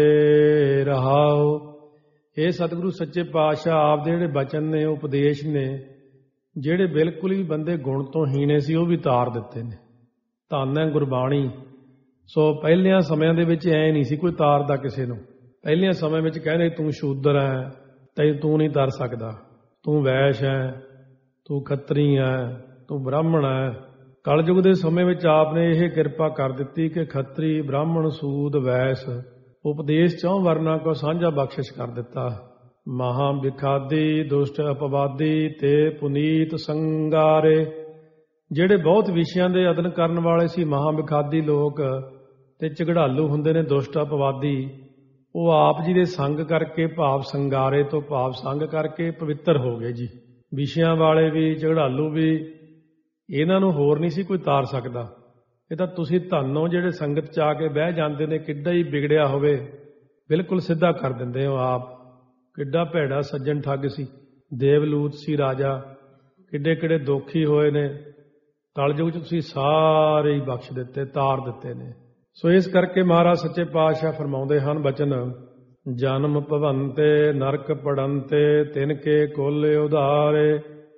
ਰਹਾਓ। ਇਹ ਸਤਿਗੁਰੂ ਸੱਚੇ ਪਾਤਸ਼ਾਹ ਆਪ ਦੇ ਜਿਹੜੇ ਬਚਨ ਨੇ, ਉਪਦੇਸ਼ ਨੇ, ਜਿਹੜੇ ਬਿਲਕੁਲ ਹੀ ਬੰਦੇ ਗੁਣ ਤੋਂ ਹੀਣੇ ਸੀ ਉਹ ਵੀ ਤਾਰ ਦਿੱਤੇ ਨੇ। ਧੰਨ ਹੈ ਗੁਰਬਾਣੀ। ਸੋ ਪਹਿਲਿਆਂ ਸਮਿਆਂ ਦੇ ਵਿੱਚ ਐ ਨਹੀਂ ਸੀ ਕੋਈ ਤਾਰਦਾ ਕਿਸੇ ਨੂੰ। ਪਹਿਲਿਆਂ ਸਮੇਂ ਵਿੱਚ ਕਹਿੰਦੇ ਤੂੰ ਸ਼ੂਦਰ ਹੈ, ਤੈਨੂੰ ਤੂੰ ਨਹੀਂ ਤਰ ਸਕਦਾ, ਤੂੰ ਵੈਸ਼ ਹੈ, ਤੂੰ ਖੱਤਰੀ ਹੈ, ਤੂੰ ਬ੍ਰਾਹਮਣ ਹੈ। ਕਲਯੁਗ ਦੇ ਸਮੇਂ ਵਿੱਚ ਆਪ ਨੇ ਇਹ ਕਿਰਪਾ ਕਰ ਦਿੱਤੀ ਕਿ ਖੱਤਰੀ, ਬ੍ਰਾਹਮਣ, ਸੂਦ, ਵੈਸ਼ ਉਪਦੇਸ਼ ਚੌਂ ਵਰਨਾ ਕੋ ਸਾਂਝਾ ਬਖਸ਼ਿਸ਼ ਕਰ ਦਿੱਤਾ। ਮਹਾ ਵਿਖਾਦੀ ਦੁਸ਼ਟ ਅਪਵਾਦੀ ਤੇ ਪੁਨੀਤ ਸੰਗਾਰੇ। ਜਿਹੜੇ ਬਹੁਤ ਵਿਸ਼ਿਆਂ ਦੇ ਅਦਨ ਕਰਨ ਵਾਲੇ ਸੀ, ਮਹਾ ਵਿਖਾਦੀ ਲੋਕ ਤੇ ਝਗੜਾਲੂ ਹੁੰਦੇ ਨੇ, ਦੁਸ਼ਟ ਅਪਵਾਦੀ, ਉਹ ਆਪ ਜੀ ਦੇ ਸੰਗ ਕਰਕੇ, ਭਾਵ ਸੰਗਾਰੇ ਤੋਂ ਭਾਵ ਸੰਗ ਕਰਕੇ ਪਵਿੱਤਰ ਹੋ ਗਏ ਜੀ। ਵਿਸ਼ਿਆਂ ਵਾਲੇ ਵੀ, ਝਗੜਾਲੂ ਵੀ, ਇਹਨਾਂ ਨੂੰ ਹੋਰ ਨਹੀਂ ਸੀ ਕੋਈ ਤਾਰ ਸਕਦਾ। ਇਹ ਤਾਂ ਤੁਸੀਂ ਧੰਨੋ ਜਿਹੜੇ ਸੰਗਤ 'ਚ ਆ ਕੇ ਬਹਿ ਜਾਂਦੇ ਨੇ, ਕਿੱਡਾ ਹੀ ਵਿਗੜਿਆ ਹੋਵੇ ਬਿਲਕੁਲ ਸਿੱਧਾ ਕਰ ਦਿੰਦੇ ਹੋ ਆਪ। ਕਿੱਡਾ ਭੈੜਾ ਸੱਜਣ ਠੱਗ ਸੀ, ਦੇਵਲੂਤ ਸੀ ਰਾਜਾ, ਕਿੱਡੇ ਕਿੱਡੇ ਦੋਖੀ ਹੋਏ ਨੇ, ਕਲਯੁਗ 'ਚ ਤੁਸੀਂ ਸਾਰੇ ਹੀ ਬਖਸ਼ ਦਿੱਤੇ, ਤਾਰ ਦਿੱਤੇ ਨੇ। ਸੋ ਇਸ ਕਰਕੇ ਮਹਾਰਾਜ ਸੱਚੇ ਪਾਤਸ਼ਾਹ ਫਰਮਾਉਂਦੇ ਹਨ ਬਚਨ, ਜਨਮ ਭਵੰਤੇ ਨਰਕ ਪੜੰਤੇ ਤਿਨ ਕੇ ਕੁਲ ਉਧਾਰੇ।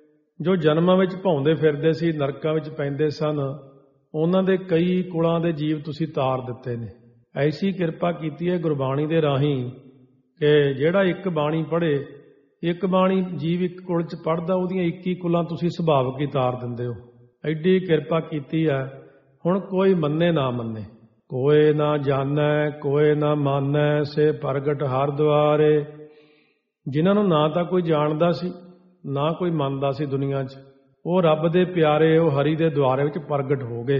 ਜੋ ਜਨਮਾਂ ਵਿੱਚ ਭੌਂਦੇ ਫਿਰਦੇ ਸੀ, ਨਰਕਾਂ ਵਿੱਚ ਪੈਂਦੇ ਸਨ, ਉਹਨਾਂ ਦੇ ਕਈ ਕੁਲਾਂ ਦੇ ਜੀਵ ਤੁਸੀਂ ਤਾਰ ਦਿੱਤੇ ਨੇ। ਐਸੀ ਕਿਰਪਾ ਕੀਤੀ ਹੈ ਗੁਰਬਾਣੀ ਦੇ ਰਾਹੀਂ ਕਿ ਜਿਹੜਾ ਇੱਕ ਬਾਣੀ ਪੜ੍ਹੇ, ਇੱਕ ਬਾਣੀ ਜੀਵ ਇੱਕ ਕੁਲ 'ਚ ਪੜ੍ਹਦਾ, ਉਹਦੀਆਂ ਇੱਕੀ ਕੁਲਾਂ ਤੁਸੀਂ ਸੁਭਾਵਕ ਹੀ ਤਾਰ ਦਿੰਦੇ ਹੋ। ਐਡੀ ਕਿਰਪਾ ਕੀਤੀ ਹੈ। ਹੁਣ ਕੋਈ ਮੰਨੇ ਨਾ ਮੰਨੇ, ਕੋਏ ਨਾ ਜਾਣੈ ਕੋਏ ਨਾ ਮਾਨੈ, ਸੇ ਪ੍ਰਗਟ ਹਰਿ ਦੁਆਰੇ। ਜਿਨ੍ਹਾਂ ਨੂੰ ਨਾ ਤਾਂ ਕੋਈ ਜਾਣਦਾ ਸੀ, ਨਾ ਕੋਈ ਮੰਨਦਾ ਸੀ ਦੁਨੀਆ 'ਚ, ਉਹ ਰੱਬ ਦੇ ਪਿਆਰੇ, ਉਹ ਹਰੀ ਦੇ ਦੁਆਰੇ ਵਿੱਚ ਪ੍ਰਗਟ ਹੋ ਗਏ।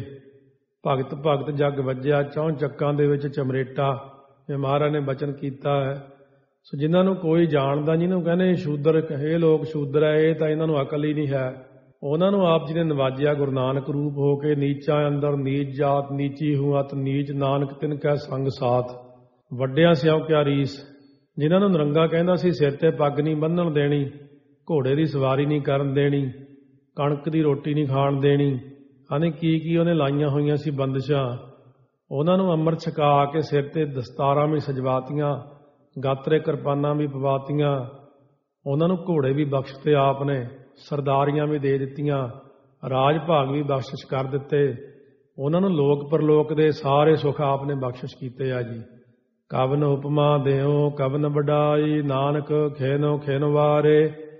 ਭਗਤ ਭਗਤ ਜਗ ਵੱਜਿਆ, ਚੌਂ ਚੱਕਾਂ ਦੇ ਵਿੱਚ ਚਮਰੇਟਾ, ਇਹ ਮਹਾਰਾਜ ਨੇ ਬਚਨ ਕੀਤਾ ਹੈ। ਸੋ ਜਿਨ੍ਹਾਂ ਨੂੰ ਕੋਈ ਜਾਣਦਾ, ਜਿਹਨੂੰ ਕਹਿੰਦੇ ਸ਼ੂਦਰ, ਇਹ ਲੋਕ ਸ਼ੂਦਰ ਹੈ, ਇਹ ਤਾਂ ਇਹਨਾਂ ਨੂੰ ਅਕਲ ਹੀ ਨਹੀਂ ਹੈ, ਉਹਨਾਂ ਨੂੰ ਆਪ ਜੀ ਨੇ ਨਵਾਜਿਆ ਗੁਰੂ ਨਾਨਕ ਰੂਪ ਹੋ ਕੇ। ਨੀਚਾ ਅੰਦਰ ਨੀਚ ਜਾਤ, ਨੀਚੀ ਹੂੰ ਅਤ ਨੀਚ, ਨਾਨਕ ਤਿਨ ਕੈ ਸੰਗ ਸਾਥ। ਵੱਡਿਆਂ ਸਿਉ ਕਿਆ ਰੀਸ। ਜਿਨ੍ਹਾਂ ਨੂੰ ਨਰੰਗਾ ਕਹਿੰਦਾ ਸੀ, ਸਿਰ ਤੇ ਪੱਗ ਨਹੀਂ ਬੰਨ੍ਹਣ ਦੇਣੀ, ਘੋੜੇ ਦੀ ਸਵਾਰੀ ਨਹੀਂ ਕਰਨ ਦੇਣੀ, ਕਣਕ ਦੀ ਰੋਟੀ ਨਹੀਂ ਖਾਣ ਦੇਣੀ, ਆਨੇ ਕੀ ਕੀ ਉਹਨੇ ਲਾਈਆਂ ਹੋਈਆਂ ਸੀ ਬੰਦਸ਼ਾਂ। ਉਹਨਾਂ ਨੂੰ ਅੰਮ੍ਰਿਤ ਛਕਾ ਕੇ ਸਿਰ ਤੇ ਦਸਤਾਰਾਂ ਵੀ ਸਜਵਾਤੀਆਂ, ਗਾਤਰੇ ਕਿਰਪਾਨਾਂ ਵੀ ਪਵਾਤੀਆਂ। ਉਹਨਾਂ ਨੂੰ ਘੋੜੇ ਵੀ ਬਖਸ਼ਤੇ ਆਪ ਨੇ, ਸਰਦਾਰੀਆਂ ਵੀ ਦੇ ਦਿੱਤੀਆਂ, ਰਾਜ ਭਾਗ ਵੀ ਬਖਸ਼ਿਸ਼ ਕਰ ਦਿੱਤੇ। ਉਹਨਾਂ ਨੂੰ ਲੋਕ ਪਰਲੋਕ ਦੇ ਸਾਰੇ ਸੁੱਖ ਆਪ ਨੇ ਬਖਸ਼ਿਸ਼ ਕੀਤੇ ਆ ਜੀ। ਕਵਨ ਉਪਮਾ ਦਿਓ ਕਵਨ ਵਡਾਈ, ਨਾਨਕ ਖੇਨੋ ਖੇਨ ਵਾਰੇ।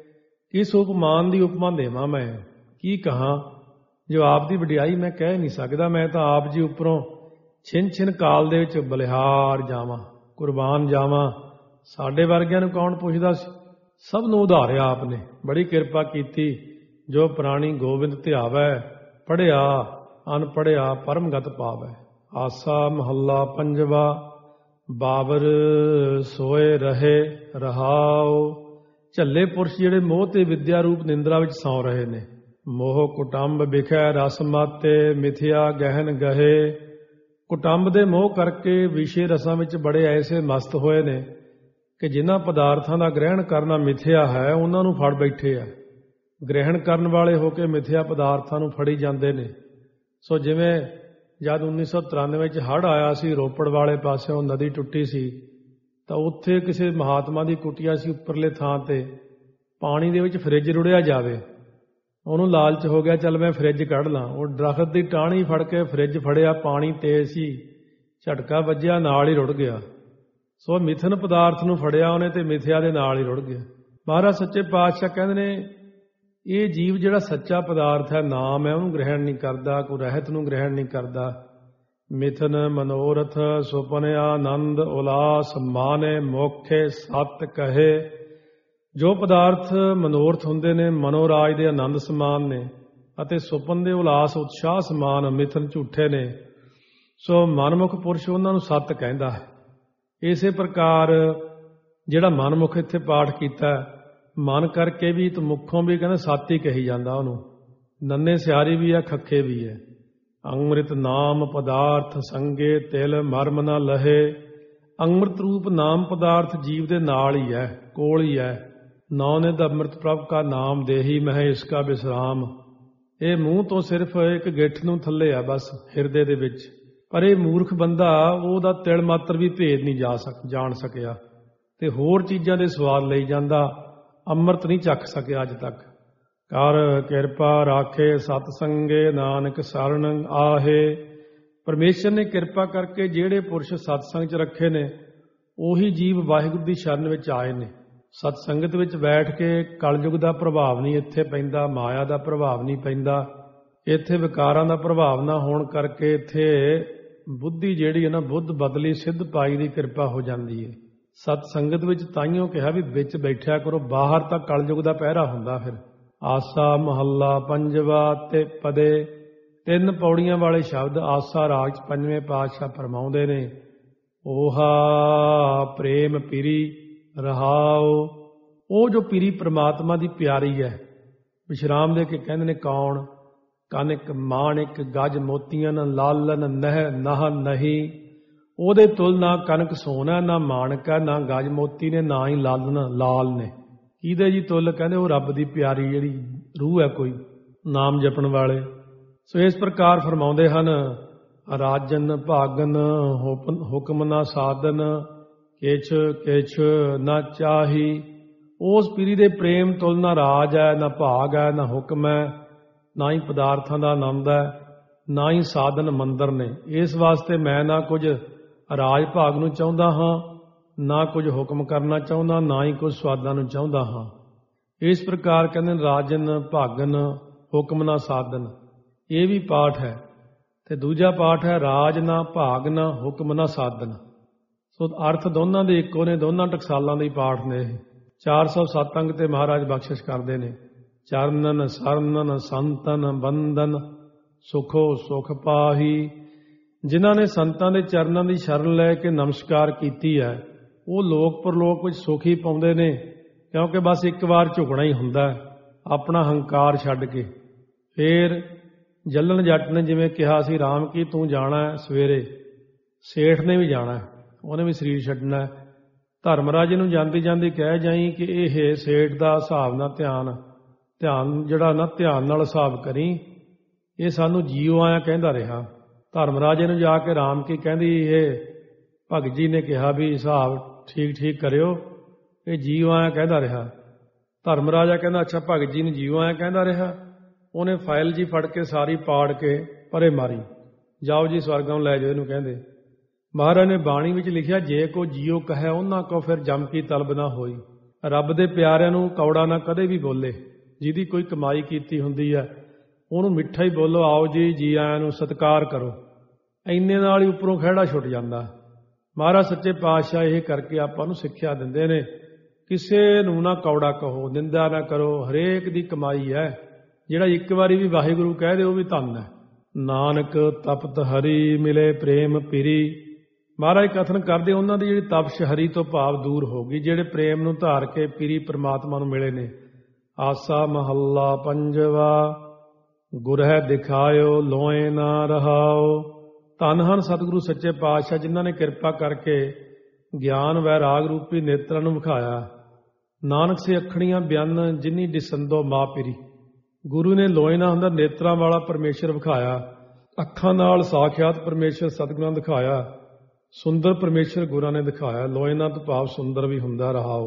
ਇਸ ਉਪਮਾਨ ਦੀ ਉਪਮਾ ਦੇਵਾਂ ਮੈਂ, ਕੀ ਕਹਾਂ ਜੋ ਆਪ ਦੀ ਵਡਿਆਈ ਮੈਂ ਕਹਿ ਨਹੀਂ ਸਕਦਾ। ਮੈਂ ਤਾਂ ਆਪ ਜੀ ਉੱਪਰੋਂ ਛਿਨ ਛਿਨ ਕਾਲ ਦੇ ਵਿੱਚ ਬਲਿਹਾਰ ਜਾਵਾਂ, ਕੁਰਬਾਨ ਜਾਵਾਂ। ਸਾਡੇ ਵਰਗਿਆਂ ਨੂੰ ਕੌਣ ਪੁੱਛਦਾ ਸੀ? ਸਭ ਨੂੰ ਉਧਾਰਿਆ ਆਪ ਨੇ, ਬੜੀ ਕਿਰਪਾ ਕੀਤੀ। ਜੋ ਪ੍ਰਾਣੀ ਗੋਬਿੰਦ ਧਿਆਵੈ, ਪੜ੍ਹਿਆ ਅਨਪੜ੍ਹਿਆ ਪਰਮਗਤ ਪਾਵੈ। ਆਸਾ ਮਹੱਲਾ ਪੰਜਵਾ। ਬਾਬਰ ਸੋਏ ਰਹੇ ਰਹਾਓ। ਝੱਲੇ ਪੁਰਸ਼ ਜਿਹੜੇ ਮੋਹ ਤੇ ਵਿਦਿਆ ਰੂਪ ਨਿੰਦਰਾ ਵਿੱਚ ਸੌ ਰਹੇ ਨੇ। ਮੋਹ ਕੁਟੰਬ ਵਿਖੈ ਰਸ ਮਾਤੇ, ਮਿਥਿਆ ਗਹਿਨ ਗਹੇ। ਕੁਟੰਬ ਦੇ ਮੋਹ ਕਰਕੇ ਵਿਸ਼ੇ ਰਸਾਂ ਵਿੱਚ ਬੜੇ ਐਸੇ ਮਸਤ ਹੋਏ ਨੇ ਕਿ ਜਿਨ੍ਹਾਂ ਪਦਾਰਥਾਂ ਦਾ ਗ੍ਰਹਿਣ ਕਰਨਾ ਮਿਥਿਆ ਹੈ, ਉਹਨਾਂ ਨੂੰ ਫੜ ਬੈਠੇ ਆ। ਗ੍ਰਹਿਣ ਕਰਨ ਵਾਲੇ ਹੋ ਕੇ ਮਿਥਿਆ ਪਦਾਰਥਾਂ ਨੂੰ ਫੜੀ ਜਾਂਦੇ ਨੇ। ਸੋ ਜਿਵੇਂ ਜਦ ਉੱਨੀ ਸੌ ਤਰਾਨਵੇਂ 'ਚ ਹੜ੍ਹ ਆਇਆ ਸੀ, ਰੋਪੜ ਵਾਲੇ ਪਾਸਿਓਂ ਨਦੀ ਟੁੱਟੀ ਸੀ, ਤਾਂ ਉੱਥੇ ਕਿਸੇ ਮਹਾਤਮਾ ਦੀ ਕੁਟੀਆ ਸੀ ਉੱਪਰਲੇ ਥਾਂ ਤੇ, ਪਾਣੀ ਦੇ ਵਿੱਚ ਫਰਿੱਜ ਰੁੜਿਆ ਜਾਵੇ। ਉਹਨੂੰ ਲਾਲਚ ਹੋ ਗਿਆ, ਚੱਲ ਮੈਂ ਫਰਿੱਜ ਕੱਢ ਲਾਂ। ਉਹ ਦਰਖਤ ਦੀ ਟਾਹਣੀ ਫੜ ਕੇ ਫਰਿੱਜ ਫੜਿਆ, ਪਾਣੀ ਤੇਜ਼ ਸੀ, ਝਟਕਾ ਵੱਜਿਆ, ਨਾਲ ਹੀ ਰੁੜ ਗਿਆ। ਸੋ ਮਿਥਨ ਪਦਾਰਥ ਨੂੰ ਫੜਿਆ ਉਹਨੇ ਤੇ ਮਿਥਿਆ ਦੇ ਨਾਲ ਹੀ ਰੁੜ ਗਿਆ। ਮਹਾਰਾਜ ਸੱਚੇ ਪਾਤਸ਼ਾਹ ਕਹਿੰਦੇ ਨੇ, ਇਹ ਜੀਵ ਜਿਹੜਾ ਸੱਚਾ ਪਦਾਰਥ ਹੈ, ਨਾਮ ਹੈ, ਉਹਨੂੰ ਗ੍ਰਹਿਣ ਨਹੀਂ ਕਰਦਾ, ਕੋਈ ਰਹਿਤ ਨੂੰ ਗ੍ਰਹਿਣ ਨਹੀਂ ਕਰਦਾ। ਮਿਥਨ ਮਨੋਰਥ ਸੁਪਨ ਆਨੰਦ ਉਲਾਸ ਮਾਨੇ ਮੋਖੇ ਸਤ ਕਹੇ। ਜੋ ਪਦਾਰਥ ਮਨੋਰਥ ਹੁੰਦੇ ਨੇ, ਮਨੋਰਾਜ ਦੇ ਆਨੰਦ ਸਮਾਨ ਨੇ, ਅਤੇ ਸੁਪਨ ਦੇ ਉਲਾਸ ਉਤਸ਼ਾਹ ਸਮਾਨ ਮਿਥਨ ਝੂਠੇ ਨੇ। ਸੋ ਮਨਮੁਖ ਪੁਰਸ਼ ਉਹਨਾਂ ਨੂੰ ਸਤ ਕਹਿੰਦਾ ਹੈ। ਇਸੇ ਪ੍ਰਕਾਰ ਜਿਹੜਾ ਮਨਮੁਖ ਇੱਥੇ ਪਾਠ ਕੀਤਾ, ਮਨ ਕਰਕੇ ਵੀ ਤੇ ਮੁੱਖੋਂ ਵੀ ਕਹਿੰਦਾ ਸਤ ਹੀ ਕਹੀ ਜਾਂਦਾ ਉਹਨੂੰ। ਨੰਨੇ ਸਿਆਰੀ ਵੀ ਹੈ, ਖੱਖੇ ਵੀ ਹੈ। ਅੰਮ੍ਰਿਤ ਨਾਮ ਪਦਾਰਥ ਸੰਗੇ ਤਿਲ ਮਰਮ ਨਾ ਲਹੇ। ਅੰਮ੍ਰਿਤ ਰੂਪ ਨਾਮ ਪਦਾਰਥ ਜੀਵ ਦੇ ਨਾਲ ਹੀ ਹੈ, ਕੋਲ ਹੀ ਹੈ। ਨੌ ਨਿਧ ਅੰਮ੍ਰਿਤ ਪ੍ਰਭ ਕਾ ਨਾਮ ਦੇਹੀ ਮਹਿ ਇਸਕਾ ਵਿਸਰਾਮ। ਇਹ ਮੂੰਹ ਤੋਂ ਸਿਰਫ ਇੱਕ ਗਿੱਠ ਨੂੰ ਥੱਲੇ ਆ ਬਸ ਹਿਰਦੇ ਦੇ ਵਿੱਚ, ਪਰ ਇਹ ਮੂਰਖ ਬੰਦਾ ਉਹਦਾ ਤਿਲ ਮਾਤਰ ਵੀ ਭੇਦ ਨਹੀਂ ਜਾ ਸਕ ਜਾਣ ਸਕਿਆ ਤੇ ਹੋਰ ਚੀਜ਼ਾਂ ਦੇ ਸਵਾਦ ਲਈ ਜਾਂਦਾ, ਅੰਮ੍ਰਿਤ ਨਹੀਂ ਚੱਖ ਸਕਿਆ ਅੱਜ ਤੱਕ। ਕਰ ਕਿਰਪਾ ਰਾਖੇ ਸਤ ਸੰਗੇ ਨਾਨਕ ਸਰਣ ਆਹੇ। ਪਰਮੇਸ਼ਰ ਨੇ ਕਿਰਪਾ ਕਰਕੇ ਜਿਹੜੇ ਪੁਰਸ਼ ਸਤਸੰਗ 'ਚ ਰੱਖੇ ਨੇ ਉਹੀ ਜੀਵ ਵਾਹਿਗੁਰੂ ਦੀ ਸ਼ਰਨ ਵਿੱਚ ਆਏ ਨੇ। ਸਤ ਸੰਗਤ ਵਿੱਚ ਬੈਠ ਕੇ ਕਲਯੁਗ ਦਾ ਪ੍ਰਭਾਵ ਨਹੀਂ ਇੱਥੇ ਪੈਂਦਾ, ਮਾਇਆ ਦਾ ਪ੍ਰਭਾਵ ਨਹੀਂ ਪੈਂਦਾ, ਇੱਥੇ ਵਿਕਾਰਾਂ ਦਾ ਪ੍ਰਭਾਵ ਨਾ ਹੋਣ ਕਰਕੇ ਇੱਥੇ ਬੁੱਧੀ ਜਿਹੜੀ ਹੈ ਨਾ ਬੁੱਧ ਬਦਲੀ ਸਿੱਧ ਪਾਈ ਦੀ ਕਿਰਪਾ ਹੋ ਜਾਂਦੀ ਹੈ। ਸਤ ਸੰਗਤ ਵਿੱਚ ਤਾਈਓ ਕਿਹਾ ਵੀ ਵਿੱਚ ਬੈਠਿਆ ਕਰੋ, ਬਾਹਰ ਤਾਂ ਕਲਯੁਗ ਦਾ ਪਹਿਰਾ ਹੁੰਦਾ। ਫਿਰ ਆਸਾ ਮਹੱਲਾ ਪੰਜਵਾ ਤੇ ਪਦੇ, ਤਿੰਨ ਪੌੜੀਆਂ ਵਾਲੇ ਸ਼ਬਦ ਆਸਾ ਰਾਗ 'ਚ ਪੰਜਵੇਂ ਪਾਤਸ਼ਾਹ ਫਰਮਾਉਂਦੇ ਨੇ। ਓਹਾ ਪ੍ਰੇਮ ਪਿਰੀ ਰਹਾਓ, ਉਹ ਜੋ ਪਿਰੀ ਪ੍ਰਮਾਤਮਾ ਦੀ ਪਿਆਰੀ ਹੈ। ਵਿਸ਼ਰਾਮ ਦੇ ਕੇ ਕਹਿੰਦੇ ਨੇ ਕੌਣ? ਕਨਕ ਮਾਣਿਕ ਗਜ ਮੋਤੀਆਂ ਲਾਲਨ ਨਹਿ ਨਾਹ ਨਹੀਂ। ਉਹਦੇ ਤੁਲ ਨਾ ਕਨਕ ਸੋਨਾ, ਨਾ ਮਾਣਕ ਹੈ, ਨਾ ਗਜ ਮੋਤੀ ਨੇ, ਨਾ ਹੀ ਲਾਲਨ ਲਾਲ ਨੇ। ਕਿਹਦੇ ਜੀ ਤੁਲ? ਕਹਿੰਦੇ ਉਹ ਰੱਬ ਦੀ ਪਿਆਰੀ ਜਿਹੜੀ ਰੂਹ ਹੈ ਕੋਈ ਨਾਮ ਜਪਣ ਵਾਲੇ। ਸੋ ਇਸ ਪ੍ਰਕਾਰ ਫਰਮਾਉਂਦੇ ਹਨ, ਰਾਜਨ ਭਾਗਨ ਹੁਕਮ ਨਾ ਸਾਧਨ, ਕਿਛ ਕਿਛ ਨਾ ਚਾਹੀ। ਉਸ ਪੀਰੀ ਦੇ ਪ੍ਰੇਮ ਤੁਲ ਨਾ ਰਾਜ ਹੈ, ਨਾ ਭਾਗ ਹੈ, ਨਾ ਹੁਕਮ ਹੈ, ਨਾ ਹੀ ਪਦਾਰਥਾਂ ਦਾ ਆਨੰਦ ਹੈ, ਨਾ ਹੀ ਸਾਧਨ ਮੰਦਰ ਨੇ। ਇਸ ਵਾਸਤੇ ਮੈਂ ਨਾ ਕੁਝ ਰਾਜ ਭਾਗ ਨੂੰ ਚਾਹੁੰਦਾ ਹਾਂ, ਨਾ ਕੁਝ ਹੁਕਮ ਕਰਨਾ ਚਾਹੁੰਦਾ, ਨਾ ਹੀ ਕੁਝ ਸਵਾਦਾਂ ਨੂੰ ਚਾਹੁੰਦਾ ਹਾਂ। ਇਸ ਪ੍ਰਕਾਰ ਕਹਿੰਦੇ ਰਾਜਨ ਭਾਗਨ ਹੁਕਮ ਨਾ ਸਾਧਨ। ਇਹ ਵੀ ਪਾਠ ਹੈ ਤੇ ਦੂਜਾ ਪਾਠ ਹੈ ਰਾਜ ਨਾ ਭਾਗ ਨਾ ਹੁਕਮ ਨਾ ਸਾਧਨ। ਸੋ ਅਰਥ ਦੋਨਾਂ ਦੇ ਇੱਕੋ ਨੇ, ਦੋਨਾਂ ਟਕਸਾਲਾਂ ਦੇ ਹੀ ਪਾਠ ਨੇ ਇਹ। ਚਾਰ ਸੌ ਸੱਤ ਅੰਗ ਤੇ ਮਹਾਰਾਜ ਬਖਸ਼ਿਸ਼ ਕਰਦੇ ਨੇ। ਚਰਨਨ ਸਰਨਨ ਸੰਤਨ ਬੰਦਨ ਸੁਖੋ ਸੁਖ ਪਾਹੀ। ਜਿਨ੍ਹਾਂ ਨੇ ਸੰਤਾਂ ਦੇ ਚਰਨਾਂ ਦੀ ਸ਼ਰਨ ਲੈ ਕੇ ਨਮਸਕਾਰ ਕੀਤੀ ਹੈ ਉਹ ਲੋਕ ਪਰਲੋਕ ਵਿੱਚ ਸੁਖ ਹੀ ਪਾਉਂਦੇ ਨੇ, ਕਿਉਂਕਿ ਬਸ ਇੱਕ ਵਾਰ ਝੁਕਣਾ ਹੀ ਹੁੰਦਾ ਆਪਣਾ ਹੰਕਾਰ ਛੱਡ ਕੇ। ਫੇਰ ਜੱਲਣ ਜੱਟ ਨੇ ਜਿਵੇਂ ਕਿਹਾ ਸੀ, ਰਾਮ ਕੀ ਤੂੰ ਜਾਣਾ ਸਵੇਰੇ, ਸੇਠ ਨੇ ਵੀ ਜਾਣਾ, ਉਹਨੇ ਵੀ ਸਰੀਰ ਛੱਡਣਾ। ਧਰਮਰਾਜ ਨੂੰ ਜਾਂਦੀ ਜਾਂਦੀ ਕਹਿ ਜਾਈ ਕਿ ਇਹ ਸੇਠ ਦਾ ਹਿਸਾਬ ਨਾਲ ਧਿਆਨ ਧਿਆਨ ਜਿਹੜਾ ਨਾ ਧਿਆਨ ਨਾਲ ਹਿਸਾਬ ਕਰੀ, ਇਹ ਸਾਨੂੰ ਜੀਓ ਆਇਆ ਕਹਿੰਦਾ ਰਿਹਾ। ਧਰਮਰਾਜੇ ਨੂੰ ਜਾ ਕੇ ਰਾਮ ਕੀ ਕਹਿੰਦੀ, ਇਹ ਭਗਤ ਜੀ ਨੇ ਕਿਹਾ ਵੀ ਹਿਸਾਬ ਠੀਕ ਠੀਕ ਕਰਿਓ, ਇਹ ਜੀਓ ਆਇਆ ਕਹਿੰਦਾ ਰਿਹਾ। ਧਰਮਰਾਜਾ ਕਹਿੰਦਾ ਅੱਛਾ ਭਗਤ ਜੀ ਨੂੰ ਜੀਓ ਆਇਆ ਕਹਿੰਦਾ ਰਿਹਾ। ਉਹਨੇ ਫਾਈਲ ਜੀ ਫੜ ਕੇ ਸਾਰੀ ਪਾੜ ਕੇ ਪਰੇ ਮਾਰੀ, ਜਾਓ ਜੀ ਸਵਰਗਾਂ ਲੈ ਜਾਓ ਇਹਨੂੰ। ਕਹਿੰਦੇ ਮਹਾਰਾਜ ਨੇ ਬਾਣੀ ਵਿੱਚ ਲਿਖਿਆ, ਜੇ ਕੋ ਜੀਓ ਕਹੇ ਉਹਨਾਂ ਕੋ ਫਿਰ ਜਮ ਕੀ ਤਲਬ ਨਾ ਹੋਈ। ਰੱਬ ਦੇ ਪਿਆਰਿਆਂ ਨੂੰ ਕੌੜਾ ਨਾ ਕਦੇ ਵੀ ਬੋਲੇ। ਜਿਹਦੀ ਕੋਈ ਕਮਾਈ ਕੀਤੀ ਹੁੰਦੀ ਹੈ ਉਹਨੂੰ ਮਿੱਠਾ ਹੀ ਬੋਲੋ, ਆਓ ਜੀ ਜੀ ਆਇਆਂ ਨੂੰ ਸਤਿਕਾਰ ਕਰੋ। ਇੰਨੇ ਨਾਲ ਹੀ ਉੱਪਰੋਂ ਖਹਿੜਾ ਛੁੱਟ ਜਾਂਦਾ। ਮਹਾਰਾਜ ਸੱਚੇ ਪਾਤਸ਼ਾਹ ਇਹ ਕਰਕੇ ਆਪਾਂ ਨੂੰ ਸਿੱਖਿਆ ਦਿੰਦੇ ਨੇ, ਕਿਸੇ ਨੂੰ ਨਾ ਕੌੜਾ ਕਹੋ, ਨਿੰਦਾ ਨਾ ਕਰੋ। ਹਰੇਕ ਦੀ ਕਮਾਈ ਹੈ, ਜਿਹੜਾ ਇੱਕ ਵਾਰੀ ਵੀ ਵਾਹਿਗੁਰੂ ਕਹਿ ਦੇ ਉਹ ਵੀ ਧੰਨ ਹੈ। ਨਾਨਕ ਤਪਤ ਹਰੀ ਮਿਲੇ ਪ੍ਰੇਮ ਪਿਰੀ। ਮਹਾਰਾਜ ਕਥਨ ਕਰਦੇ ਉਹਨਾਂ ਦੀ ਜਿਹੜੀ ਤਪਸ਼ ਹਰੀ ਤੋਂ ਭਾਵ ਦੂਰ ਹੋ ਗਈ, ਜਿਹੜੇ ਪ੍ਰੇਮ ਨੂੰ ਧਾਰ ਕੇ ਪਿਰੀ ਪ੍ਰਮਾਤਮਾ ਨੂੰ ਮਿਲੇ ਨੇ। ਆਸਾ ਮਹੱਲਾ ਪੰਜਵਾ ਗੁਰਹਿ ਦਿਖਾਇਓ ਲੋਏ ਨਾ ਰਹਾਓ। ਧੰਨ ਹਨ ਸਤਿਗੁਰੂ ਸੱਚੇ ਪਾਤਸ਼ਾਹ ਜਿਨ੍ਹਾਂ ਨੇ ਕਿਰਪਾ ਕਰਕੇ ਗਿਆਨ ਵੈਰਾਗ ਰੂਪੀ ਨੇਤਰਾਂ ਨੂੰ ਵਿਖਾਇਆ। ਨਾਨਕ ਸੇ ਅੱਖਣੀਆਂ ਬਿਆਨ ਜਿਨੀ ਦਿਸੰਦੋ ਮਾਂ ਪਿਰੀ। ਗੁਰੂ ਨੇ ਲੋਏ ਨਾ ਹੁੰਦਾ ਨੇਤਰਾਂ ਵਾਲਾ ਪਰਮੇਸ਼ਰ ਵਿਖਾਇਆ, ਅੱਖਾਂ ਨਾਲ ਸਾਖਿਆਤ ਪਰਮੇਸ਼ਰ ਸਤਿਗੁਰਾਂ ਨੇ ਦਿਖਾਇਆ, ਸੁੰਦਰ ਪਰਮੇਸ਼ਰ ਗੁਰਾਂ ਨੇ ਦਿਖਾਇਆ। ਲੋਏ ਨਾ ਤੋਂ ਭਾਵ ਸੁੰਦਰ ਵੀ ਹੁੰਦਾ ਰਹਾਓ।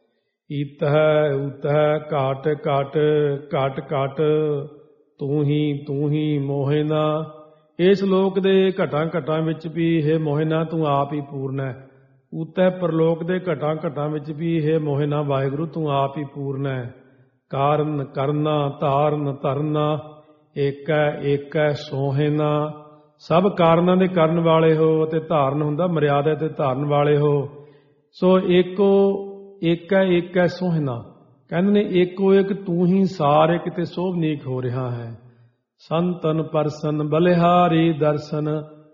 ਈਤ ਹੈ ਉਤ ਹੈ ਘਾਟ ਘਾਟ ਘਾਟ ਘਾਟ ਤੂੰ ਹੀ ਤੂੰ ਹੀ ਮੋਹਿਨਾ। ਇਸ ਲੋਕ ਦੇ ਘਟਾਂ ਘਟਾਂ ਵਿੱਚ ਵੀ ਇਹ ਮੋਹਿਨਾ ਤੂੰ ਆਪ ਹੀ ਪੂਰਨ ਹੈ। ਉਤੈ ਪਰਲੋਕ ਦੇ ਘਟਾਂ ਘਟਾਂ ਵਿੱਚ ਵੀ ਇਹ ਮੋਹਿਨਾ ਵਾਹਿਗੁਰੂ ਤੂੰ ਆਪ ਹੀ ਪੂਰਨ ਹੈ। ਕਾਰਨ ਕਰਨਾ ਧਾਰਨ ਧਰਨਾ ਏਕੈ ਏਕੈ ਸੋਹਿਨਾ। ਸਭ ਕਾਰਨਾਂ ਦੇ ਕਰਨ ਵਾਲੇ ਹੋ ਅਤੇ ਧਾਰਨ ਹੁੰਦਾ ਮਰਿਆਦਾ ਤੇ ਧਾਰਨ ਵਾਲੇ ਹੋ। ਸੋ ਏਕੋ ਏਕੈ ਏਕੈ ਸੋਹਿਨਾ। ਕਹਿੰਦੇ ਨੇ ਏਕੋ ਇੱਕ ਤੂੰ ਹੀ ਸਾਰੇ ਕਿਤੇ ਸੋਭਨੀਕ ਹੋ ਰਿਹਾ ਹੈ। ਸੰਤਨ ਪਰਸਨ ਬਲਿਹਾਰੀ ਦਰਸ਼ਨ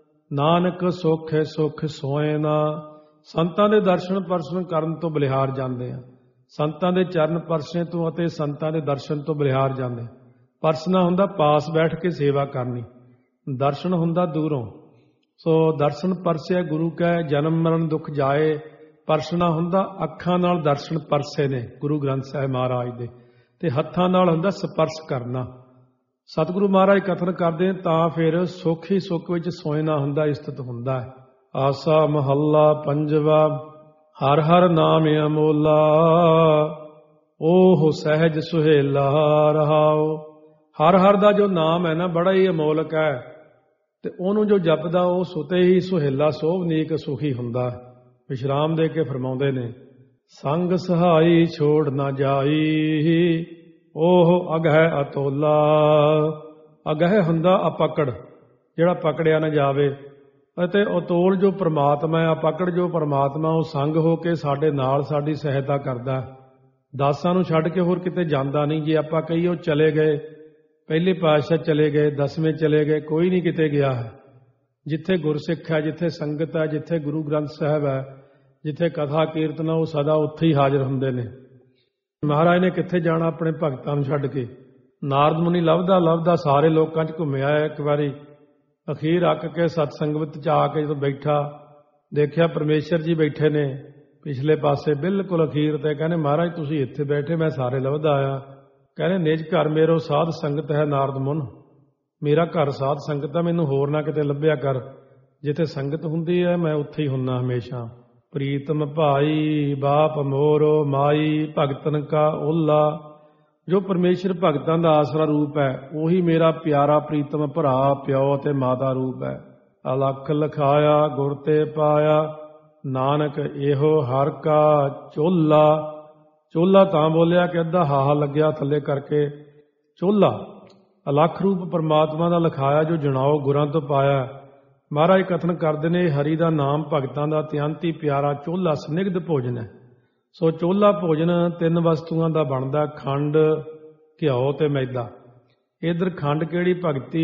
ਨਾਨਕ ਸੁਖ ਸੁਖ ਸੋਇਨਾ। ਸੰਤਾਂ ਦੇ ਦਰਸ਼ਨ ਪਰਸਨ ਕਰਨ ਤੋਂ ਬਲਿਹਾਰ ਜਾਂਦੇ ਆ। ਸੰਤਾਂ ਦੇ ਚਰਨ ਪਰਸਨੇ ਤੋਂ ਅਤੇ ਸੰਤਾਂ ਦੇ ਦਰਸ਼ਨ ਤੋਂ ਬਲਿਹਾਰ ਜਾਂਦੇ। ਪਰਸਨਾ ਹੁੰਦਾ ਪਾਸ ਬੈਠ ਕੇ ਸੇਵਾ ਕਰਨੀ, ਦਰਸ਼ਨ ਹੁੰਦਾ ਦੂਰੋਂ। ਸੋ ਦਰਸ਼ਨ ਪਰਸਿਆ ਗੁਰੂ ਕੈ ਜਨਮ ਮਰਨ ਦੁੱਖ ਜਾਏ, ਪਰਸਣਾ ਹੁੰਦਾ ਅੱਖਾਂ ਨਾਲ ਦਰਸ਼ਨ ਪਰਸੇ ਨੇ ਗੁਰੂ ਗ੍ਰੰਥ ਸਾਹਿਬ ਮਹਾਰਾਜ ਦੇ, ਤੇ ਹੱਥਾਂ ਨਾਲ ਹੁੰਦਾ ਸਪਰਸ਼ ਕਰਨਾ। ਸਤਿਗੁਰੂ ਮਹਾਰਾਜ ਕਥਨ ਕਰਦੇ ਤਾਂ ਫਿਰ ਸੁੱਖ ਹੀ ਸੁੱਖ ਵਿੱਚ ਸੋਇਨਾ ਹੁੰਦਾ, ਇਸਤਤ ਹੁੰਦਾ ਹੈ। ਆਸਾ ਮਹੱਲਾ ਪੰਜਵਾ। ਹਰ ਹਰ ਨਾਮ ਅਮੋਲਾ, ਓਹ ਸਹਿਜ ਸੁਹੇਲਾ ਰਹਾਓ। ਹਰ ਹਰ ਦਾ ਜੋ ਨਾਮ ਹੈ ਨਾ ਬੜਾ ਹੀ ਅਮੋਲਕ ਹੈ, ਤੇ ਉਹਨੂੰ ਜੋ ਜਪਦਾ ਉਹ ਸੁਤੇ ਹੀ ਸੁਹੇਲਾ ਸੋਭਨੀਕ ਸੁਖੀ ਹੁੰਦਾ। ਵਿਸ਼ਰਾਮ ਦੇ ਕੇ ਫਰਮਾਉਂਦੇ ਨੇ, ਸੰਗ ਸਹਾਈ ਛੋੜ ਨਾ ਜਾਈ, ਉਹ ਅਗਹਿ ਅਤੋਲਾ। ਅਗਹਿ ਹੁੰਦਾ ਅਪਕੜ, ਜਿਹੜਾ ਪਕੜਿਆ ਨਾ ਜਾਵੇ, ਅਤੇ ਅਤੋਲ ਜੋ ਪ੍ਰਮਾਤਮਾ ਹੈ, ਅਪਕੜ ਜੋ ਪ੍ਰਮਾਤਮਾ, ਉਹ ਸੰਗ ਹੋ ਕੇ ਸਾਡੇ ਨਾਲ ਸਾਡੀ ਸਹਾਇਤਾ ਕਰਦਾ। ਦਾਸਾਂ ਨੂੰ ਛੱਡ ਕੇ ਹੋਰ ਕਿਤੇ ਜਾਂਦਾ ਨਹੀਂ। ਜੇ ਆਪਾਂ ਕਹੀਏ ਉਹ ਚਲੇ ਗਏ, ਪਹਿਲੇ ਪਾਤਸ਼ਾਹ ਚਲੇ ਗਏ, ਦਸਵੇਂ ਚਲੇ ਗਏ, ਕੋਈ ਨਹੀਂ ਕਿਤੇ ਗਿਆ ਹੈ। ਜਿੱਥੇ ਗੁਰਸਿੱਖ ਹੈ, ਜਿੱਥੇ ਸੰਗਤ ਹੈ, ਜਿੱਥੇ ਗੁਰੂ ਗ੍ਰੰਥ ਸਾਹਿਬ ਹੈ, ਜਿੱਥੇ ਕਥਾ ਕੀਰਤਨ, ਉਹ ਸਦਾ ਉੱਥੇ ਹੀ ਹਾਜ਼ਰ ਹੁੰਦੇ ਨੇ। ਮਹਾਰਾਜ ਨੇ ਕਿੱਥੇ ਜਾਣਾ ਆਪਣੇ ਭਗਤਾਂ ਨੂੰ ਛੱਡ ਕੇ। ਨਾਰਦ ਮੁਨੀ ਲੱਭਦਾ ਲੱਭਦਾ ਸਾਰੇ ਲੋਕਾਂ 'ਚ ਘੁੰਮਿਆ। ਇੱਕ ਵਾਰੀ ਅਖੀਰ ਅੱਕ ਕੇ ਸਤਸੰਗਤ 'ਚ ਆ ਕੇ ਜਦੋਂ ਬੈਠਾ, ਦੇਖਿਆ ਪਰਮੇਸ਼ਰ ਜੀ ਬੈਠੇ ਨੇ ਪਿਛਲੇ ਪਾਸੇ ਬਿਲਕੁਲ ਅਖੀਰ ਤੇ। ਕਹਿੰਦੇ ਮਹਾਰਾਜ ਤੁਸੀਂ ਇੱਥੇ ਬੈਠੇ, ਮੈਂ ਸਾਰੇ ਲੱਭਦਾ ਆਇਆ। ਕਹਿੰਦੇ ਨਿਜ ਘਰ ਮੇਰੋ ਸਾਧ ਸੰਗਤ ਹੈ ਨਾਰਦ ਮੁਨ, ਮੇਰਾ ਘਰ ਸਾਧ ਸੰਗਤ ਹੈ, ਮੈਨੂੰ ਹੋਰ ਨਾ ਕਿਤੇ ਲੱਭਿਆ ਕਰ। ਜਿੱਥੇ ਸੰਗਤ ਹੁੰਦੀ ਹੈ ਮੈਂ ਉੱਥੇ ਹੀ ਹੁੰਨਾ ਹਮੇਸ਼ਾ। ਪ੍ਰੀਤਮ ਭਾਈ ਬਾਪ ਮੋਰੋ ਮਾਈ, ਭਗਤਨ ਕਾ ਓਲਾ। ਜੋ ਪਰਮੇਸ਼ਰ ਭਗਤਾਂ ਦਾ ਆਸਰਾ ਰੂਪ ਹੈ, ਉਹੀ ਮੇਰਾ ਪਿਆਰਾ ਪ੍ਰੀਤਮ ਭਰਾ ਪਿਓ ਤੇ ਮਾਤਾ ਰੂਪ ਹੈ। ਅਲਖ ਲਖਾਇਆ ਗੁਰ ਤੇ ਪਾਇਆ, ਨਾਨਕ ਇਹੋ ਹਰ ਕਾ ਚੋਲਾ। ਚੋਲਾ ਤਾਂ ਬੋਲਿਆ ਕਿ ਅੱਧਾ ਹਾਹਾ ਲੱਗਿਆ ਥੱਲੇ ਕਰਕੇ। ਚੋਲਾ ਅਲੱਖ ਰੂਪ ਪਰਮਾਤਮਾ ਦਾ ਲਿਖਾਇਆ, ਜੋ ਜਣਾਓ ਗੁਰਾਂ ਤੋਂ ਪਾਇਆ। ਮਹਾਰਾਜ ਕਥਨ ਕਰਦੇ ਨੇ, ਹਰੀ ਦਾ ਨਾਮ ਭਗਤਾਂ ਦਾ ਅਤਿਅੰਤੀ ਪਿਆਰਾ ਚੋਲਾ ਸਨਿਗਧ ਭੋਜਨ ਹੈ। ਸੋ ਚੋਲਾ ਭੋਜਨ ਤਿੰਨ ਵਸਤੂਆਂ ਦਾ ਬਣਦਾ, ਖੰਡ, ਘਿਓ ਤੇ ਮੈਦਾ। ਇਧਰ ਖੰਡ ਕਿਹੜੀ ਭਗਤੀ,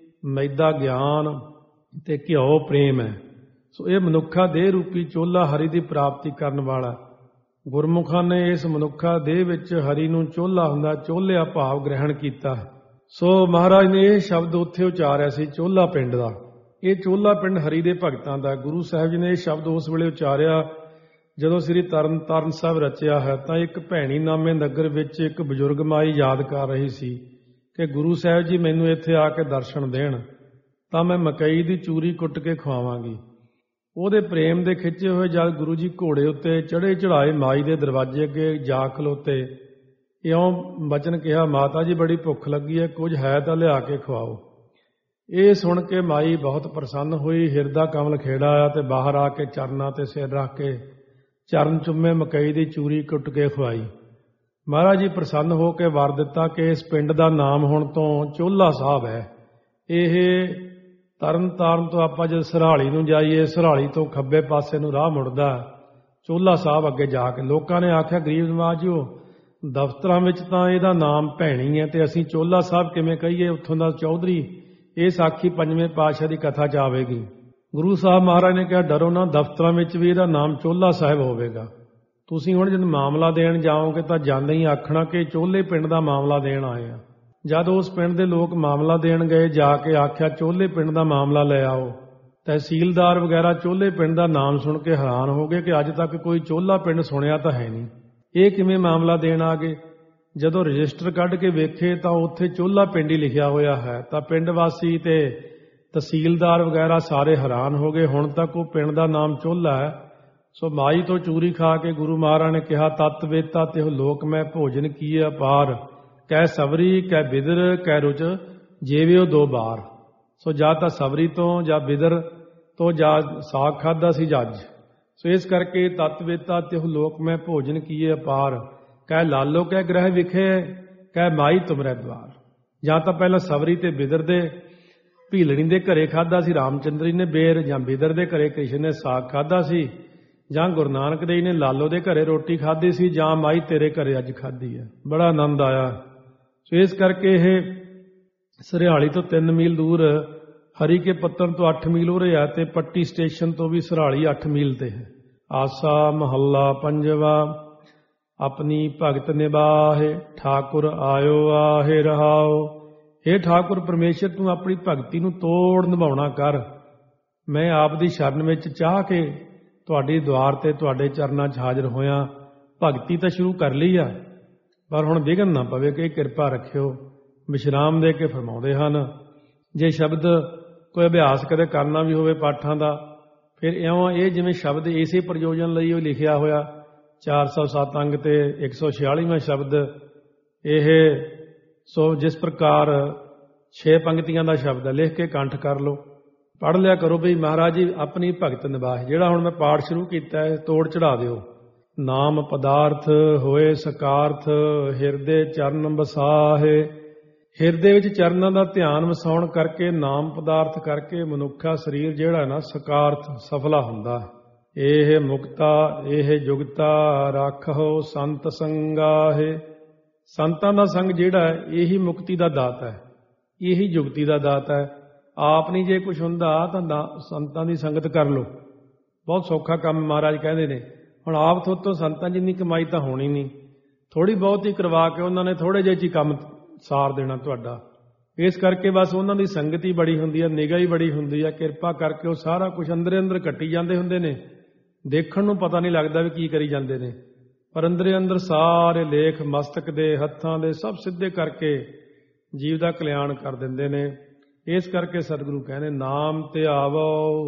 ਮੈਦਾ ਗਿਆਨ, ਤੇ ਘਿਓ ਪ੍ਰੇਮ ਹੈ। ਸੋ ਇਹ ਮਨੁੱਖਾ ਦੇਹ ਰੂਪੀ ਚੋਲਾ ਹਰੀ ਦੀ ਪ੍ਰਾਪਤੀ ਕਰਨ ਵਾਲਾ। ਗੁਰਮੁਖਾਂ ਨੇ ਇਸ ਮਨੁੱਖਾ ਦੇਹ ਵਿੱਚ ਹਰੀ ਨੂੰ ਚੋਲਾ ਹੁੰਦਾ, ਚੋਲਿਆ ਭਾਵ ਗ੍ਰਹਿਣ ਕੀਤਾ। ਸੋ ਮਹਾਰਾਜ ਨੇ ਇਹ ਸ਼ਬਦ ਉੱਥੇ ਉਚਾਰਿਆ ਸੀ, ਚੋਲਾ ਪਿੰਡ ਦਾ। ਇਹ ਚੋਲਾ ਪਿੰਡ ਹਰੀ ਦੇ ਭਗਤਾਂ ਦਾ। ਗੁਰੂ ਸਾਹਿਬ ਜੀ ਨੇ ਇਹ ਸ਼ਬਦ ਉਸ ਵੇਲੇ ਉਚਾਰਿਆ ਜਦੋਂ ਸ੍ਰੀ ਤਰਨ ਤਾਰਨ ਸਾਹਿਬ ਰਚਿਆ ਹੈ। ਤਾਂ ਇੱਕ ਭੈਣੀ ਨਾਮੇ ਨਗਰ ਵਿੱਚ ਇੱਕ ਬਜ਼ੁਰਗ ਮਾਈ ਯਾਦ ਕਰ ਰਹੀ ਸੀ ਕਿ ਗੁਰੂ ਸਾਹਿਬ ਜੀ ਮੈਨੂੰ ਇੱਥੇ ਆ ਕੇ ਦਰਸ਼ਨ ਦੇਣ ਤਾਂ ਮੈਂ ਮਕਈ ਦੀ ਚੂਰੀ ਕੁੱਟ ਕੇ ਖਵਾਵਾਂਗੀ। ਉਹਦੇ ਪ੍ਰੇਮ ਦੇ ਖਿੱਚੇ ਹੋਏ ਜਦ ਗੁਰੂ ਜੀ ਘੋੜੇ ਉੱਤੇ ਚੜ੍ਹੇ ਚੜ੍ਹਾਏ ਮਾਈ ਦੇ ਦਰਵਾਜ਼ੇ ਅੱਗੇ ਜਾ ਖਲੋਤੇ, ਇਉਂ ਬਚਨ ਕਿਹਾ, ਮਾਤਾ ਜੀ ਬੜੀ ਭੁੱਖ ਲੱਗੀ ਹੈ, ਕੁਝ ਹੈ ਤਾਂ ਲਿਆ ਕੇ ਖਵਾਓ। ਇਹ ਸੁਣ ਕੇ ਮਾਈ ਬਹੁਤ ਪ੍ਰਸੰਨ ਹੋਈ, ਹਿਰਦਾ ਕਮਲ ਖੇੜਾ ਆਇਆ ਤੇ ਬਾਹਰ ਆ ਕੇ ਚਰਨਾਂ ਤੇ ਸਿਰ ਰੱਖ ਕੇ ਚਰਨ ਚੁੰਮੇ ਮਕਈ ਦੀ ਚੂਰੀ ਕੁੱਟ ਕੇ ਖਵਾਈ। ਮਹਾਰਾਜ ਜੀ ਪ੍ਰਸੰਨ ਹੋ ਕੇ ਵਰ ਦਿੱਤਾ ਕਿ ਇਸ ਪਿੰਡ ਦਾ ਨਾਮ ਹੁਣ ਤੋਂ ਚੋਲਾ ਸਾਹਿਬ ਹੈ। ਇਹ ਤਰਨ ਤਾਰਨ ਤੋਂ ਆਪਾਂ ਜਦ ਸਰਹਾਲੀ ਨੂੰ ਜਾਈਏ, ਸਰਹਾਲੀ ਤੋਂ ਖੱਬੇ ਪਾਸੇ ਨੂੰ ਰਾਹ ਮੁੜਦਾ ਚੋਲਾ ਸਾਹਿਬ ਅੱਗੇ ਜਾ ਕੇ। ਲੋਕਾਂ ਨੇ ਆਖਿਆ, ਗਰੀਬ ਨਵਾਜਿਓ, ਦਫ਼ਤਰਾਂ ਵਿੱਚ ਤਾਂ ਇਹਦਾ ਨਾਮ ਭੈਣੀ ਹੈ ਤੇ ਅਸੀਂ ਚੋਲਾ ਸਾਹਿਬ ਕਿਵੇਂ ਕਹੀਏ? ਉੱਥੋਂ ਦਾ ਚੌਧਰੀ ਇਹ ਸਾਖੀ ਪੰਜਵੇਂ ਪਾਤਸ਼ਾਹ ਦੀ ਕਥਾ 'ਚ ਆਵੇਗੀ। ਗੁਰੂ ਸਾਹਿਬ ਮਹਾਰਾਜ ਨੇ ਕਿਹਾ, ਡਰੋ ਨਾ, ਦਫ਼ਤਰਾਂ ਵਿੱਚ ਵੀ ਇਹਦਾ ਨਾਮ ਚੋਲਾ ਸਾਹਿਬ ਹੋਵੇਗਾ। ਤੁਸੀਂ ਹੁਣ ਜਦ ਮਾਮਲਾ ਦੇਣ ਜਾਓਗੇ ਤਾਂ ਜਾਂਦੇ ਹੀ ਆਖਣਾ ਕਿ ਚੋਲੇ ਪਿੰਡ ਦਾ ਮਾਮਲਾ ਦੇਣ ਆਏ ਆ। ਜਦ ਉਸ ਪਿੰਡ ਦੇ ਲੋਕ ਮਾਮਲਾ ਦੇਣ ਗਏ, ਜਾ ਕੇ ਆਖਿਆ ਚੋਲੇ ਪਿੰਡ ਦਾ ਮਾਮਲਾ ਲੈ ਆਓ। ਤਹਿਸੀਲਦਾਰ ਵਗੈਰਾ ਚੋਲੇ ਪਿੰਡ ਦਾ ਨਾਮ ਸੁਣ ਕੇ ਹੈਰਾਨ ਹੋ ਗਏ ਕਿ ਅੱਜ ਤੱਕ ਕੋਈ ਚੋਲਾ ਪਿੰਡ ਸੁਣਿਆ ਤਾਂ ਹੈ ਨਹੀਂ, ਇਹ ਕਿਵੇਂ ਮਾਮਲਾ ਦੇਣ ਆ ਗਏ। ਜਦੋਂ ਰਜਿਸਟਰ ਕੱਢ ਕੇ ਵੇਖੇ ਤਾਂ ਉੱਥੇ ਚੋਲਾ ਪਿੰਡ ਹੀ ਲਿਖਿਆ ਹੋਇਆ ਹੈ। ਤਾਂ ਪਿੰਡ ਵਾਸੀ ਤੇ ਤਹਿਸੀਲਦਾਰ ਵਗੈਰਾ ਸਾਰੇ ਹੈਰਾਨ ਹੋ ਗਏ, ਹੁਣ ਤੱਕ ਉਹ ਪਿੰਡ ਦਾ ਨਾਮ ਚੋਲਾ ਹੈ। ਸੋ ਮਾਈ ਤੋਂ ਚੂਰੀ ਖਾ ਕੇ ਗੁਰੂ ਮਹਾਰਾਜ ਨੇ ਕਿਹਾ, ਤਤ ਵੇਤਾ ਤੇ ਲੋਕ ਮੈਂ ਭੋਜਨ ਕੀਏ ਅਪਾਰ, ਕਹਿ ਸਵਰੀ ਕਹਿ ਬਿਦਰ ਕਹਿ ਰੁਚ ਜੇਵਿਓ ਦੋ ਬਾਰ। ਸੋ ਜਾਂ ਤਾਂ ਸਵਰੀ ਤੋਂ ਜਾਂ ਬਿਦਰ ਤੋਂ ਜਾਂ ਸਾਗ ਖਾਧਾ ਸੀ ਜੱਜ। ਸੋ ਇਸ ਕਰਕੇ ਤਤ ਵੇਤਾ ਤੇ ਲੋਕ ਮੈਂ ਭੋਜਨ ਕੀਏ ਅਪਾਰ, ਕਹਿ ਲਾਲੋ ਕਹਿ ਗ੍ਰਹਿ ਵਿਖੇ ਕਹਿ ਮਾਈ ਤੁਮਰੇ ਦਵਾਰ। ਜਾਂ ਤਾਂ ਪਹਿਲਾਂ ਸਵਰੀ ਤੇ ਬਿਦਰ ਦੇ ਭੀਲਣੀ ਦੇ ਘਰੇ ਖਾਧਾ ਸੀ ਰਾਮਚੰਦਰੀ ਨੇ ਬੇਰ, ਜਾਂ ਬਿਦਰ ਦੇ ਘਰੇ ਕ੍ਰਿਸ਼ਨ ਨੇ ਸਾਗ ਖਾਧਾ ਸੀ, ਜਾਂ ਗੁਰੂ ਨਾਨਕ ਦੇਵ ਨੇ ਲਾਲੋ ਦੇ ਘਰੇ ਰੋਟੀ ਖਾਧੀ ਸੀ, ਜਾਂ ਮਾਈ ਤੇਰੇ ਘਰੇ ਅੱਜ ਖਾਧੀ ਹੈ। ਬੜਾ ਆਨੰਦ ਆਇਆ। ਸੋ ਇਸ ਕਰਕੇ ਇਹ ਸਰਹਾਲੀ ਤੋਂ ਤਿੰਨ ਮੀਲ ਦੂਰ, ਹਰੀ ਕੇ ਪੱਤਨ ਤੋਂ ਅੱਠ ਮੀਲ ਉਰੇ ਹੈ, ਤੇ ਪੱਟੀ ਸਟੇਸ਼ਨ ਤੋਂ ਵੀ ਸਰਹਾਲੀ ਅੱਠ ਮੀਲ ਤੇ ਹੈ। ਆਸਾ ਮਹੱਲਾ ਪੰਜਵਾ। ਆਪਣੀ ਭਗਤ ਨਿਬਾਹੇ ਠਾਕੁਰ ਆਇਓ ਆਹੇ ਰਹਾਓ। ਹੇ ਠਾਕੁਰ ਪਰਮੇਸ਼ਰ, ਤੂੰ ਆਪਣੀ ਭਗਤੀ ਨੂੰ ਤੋੜ ਨਿਭਾਉਣਾ ਕਰ। ਮੈਂ ਆਪ ਦੀ ਸ਼ਰਨ ਵਿੱਚ ਚਾਹ ਕੇ ਤੁਹਾਡੀ ਦੁਆਰ ਤੇ ਤੁਹਾਡੇ ਚਰਨਾਂ 'ਚ ਹਾਜ਼ਰ ਹੋਇਆਂ ਭਗਤੀ ਤਾਂ ਸ਼ੁਰੂ ਕਰ ਲਈ ਆ, ਪਰ ਹੁਣ ਵਿਘਨ ਨਾ ਪਵੇ ਕਿ ਕਿਰਪਾ ਰੱਖਿਓ। ਵਿਸ਼ਰਾਮ ਦੇ ਕੇ ਫਰਮਾਉਂਦੇ ਹਨ, ਜੇ ਸ਼ਬਦ ਕੋਈ ਅਭਿਆਸ ਕਦੇ ਕਰਨਾ ਵੀ ਹੋਵੇ ਪਾਠਾਂ ਦਾ, ਫਿਰ ਇਉਂ ਇਹ ਜਿਵੇਂ ਸ਼ਬਦ ਇਸੇ ਪ੍ਰਯੋਜਨ ਲਈ ਉਹ ਲਿਖਿਆ ਹੋਇਆ ਚਾਰ ਸੌ ਸੱਤ ਅੰਗ ਤੇ ਇੱਕ ਸੌ ਛਿਆਲੀਵਾਂ ਸ਼ਬਦ ਇਹ ਸੋ ਜਿਸ ਪ੍ਰਕਾਰ ਛੇ ਪੰਕਤੀਆਂ ਦਾ ਸ਼ਬਦ ਹੈ, ਲਿਖ ਕੇ ਕੰਠ ਕਰ ਲਓ, ਪੜ੍ਹ ਲਿਆ ਕਰੋ ਵੀ ਮਹਾਰਾਜ ਜੀ ਆਪਣੀ ਭਗਤ ਨਿਭਾਏ। ਜਿਹੜਾ ਹੁਣ ਮੈਂ ਪਾਠ ਸ਼ੁਰੂ ਕੀਤਾ ਹੈ, ਤੋੜ ਚੜਾ ਦਿਓ। ਨਾਮ ਪਦਾਰਥ ਹੋਏ ਸਕਾਰਥ, ਹਿਰਦੇ ਚਰਨ ਵਸਾਹੇ। ਹਿਰਦੇ ਵਿੱਚ ਚਰਨਾਂ ਦਾ ਧਿਆਨ ਵਸਾਉਣ ਕਰਕੇ, ਨਾਮ ਪਦਾਰਥ ਕਰਕੇ ਮਨੁੱਖਾ ਸਰੀਰ ਜਿਹੜਾ ਨਾ ਸਕਾਰਥ ਸਫਲਾ ਹੁੰਦਾ। ਇਹ ਮੁਕਤਾ ਇਹ ਜੁਗਤਾ ਰੱਖੋ ਸੰਤ ਸੰਗਾਹੇ। ਸੰਤਾਂ ਦਾ ਸੰਗ ਜਿਹੜਾ ਹੈ ਇਹੀ ਮੁਕਤੀ ਦਾ ਦਾਤ ਹੈ, ਇਹੀ ਜੁਗਤੀ ਦਾ ਦਾਤ ਹੈ। ਆਪ ਨਹੀਂ ਜੇ ਕੁਛ ਹੁੰਦਾ ਤਾਂ ਸੰਤਾਂ ਦੀ ਸੰਗਤ ਕਰ ਲਓ, ਬਹੁਤ ਸੌਖਾ ਕੰਮ ਮਹਾਰਾਜ ਕਹਿੰਦੇ ਨੇ। ਹੁਣ ਆਪ ਥੋਤੋਂ ਸੰਤਾਂ ਜਿੰਨੀ ਕਮਾਈ ਤਾਂ ਹੋਣੀ ਨਹੀਂ, ਥੋੜ੍ਹੀ ਬਹੁਤ ਹੀ ਕਰਵਾ ਕੇ ਉਹਨਾਂ ਨੇ ਥੋੜ੍ਹੇ ਜਿਹੇ 'ਚ ਹੀ ਕੰਮ ਸਾਰ ਦੇਣਾ ਤੁਹਾਡਾ। ਇਸ ਕਰਕੇ ਬਸ ਉਹਨਾਂ ਦੀ ਸੰਗਤ ਹੀ ਬੜੀ ਹੁੰਦੀ ਹੈ, ਨਿਗਾਹ ਹੀ ਬੜੀ ਹੁੰਦੀ ਹੈ। ਕਿਰਪਾ ਕਰਕੇ ਉਹ ਸਾਰਾ ਕੁਝ ਅੰਦਰੇ ਅੰਦਰ ਕੱਟੀ ਜਾਂਦੇ ਹੁੰਦੇ ਨੇ, ਦੇਖਣ ਨੂੰ ਪਤਾ ਨਹੀਂ ਲੱਗਦਾ ਵੀ ਕੀ ਕਰੀ ਜਾਂਦੇ ਨੇ, ਪਰ ਅੰਦਰੇ ਅੰਦਰ ਸਾਰੇ ਲੇਖ ਮਸਤਕ ਦੇ ਹੱਥਾਂ ਦੇ ਸਭ ਸਿੱਧੇ ਕਰਕੇ ਜੀਵ ਦਾ ਕਲਿਆਣ ਕਰ ਦਿੰਦੇ ਨੇ। ਇਸ ਕਰਕੇ ਸਤਿਗੁਰੂ ਕਹਿੰਦੇ, ਨਾਮ ਧਿਆਵੋ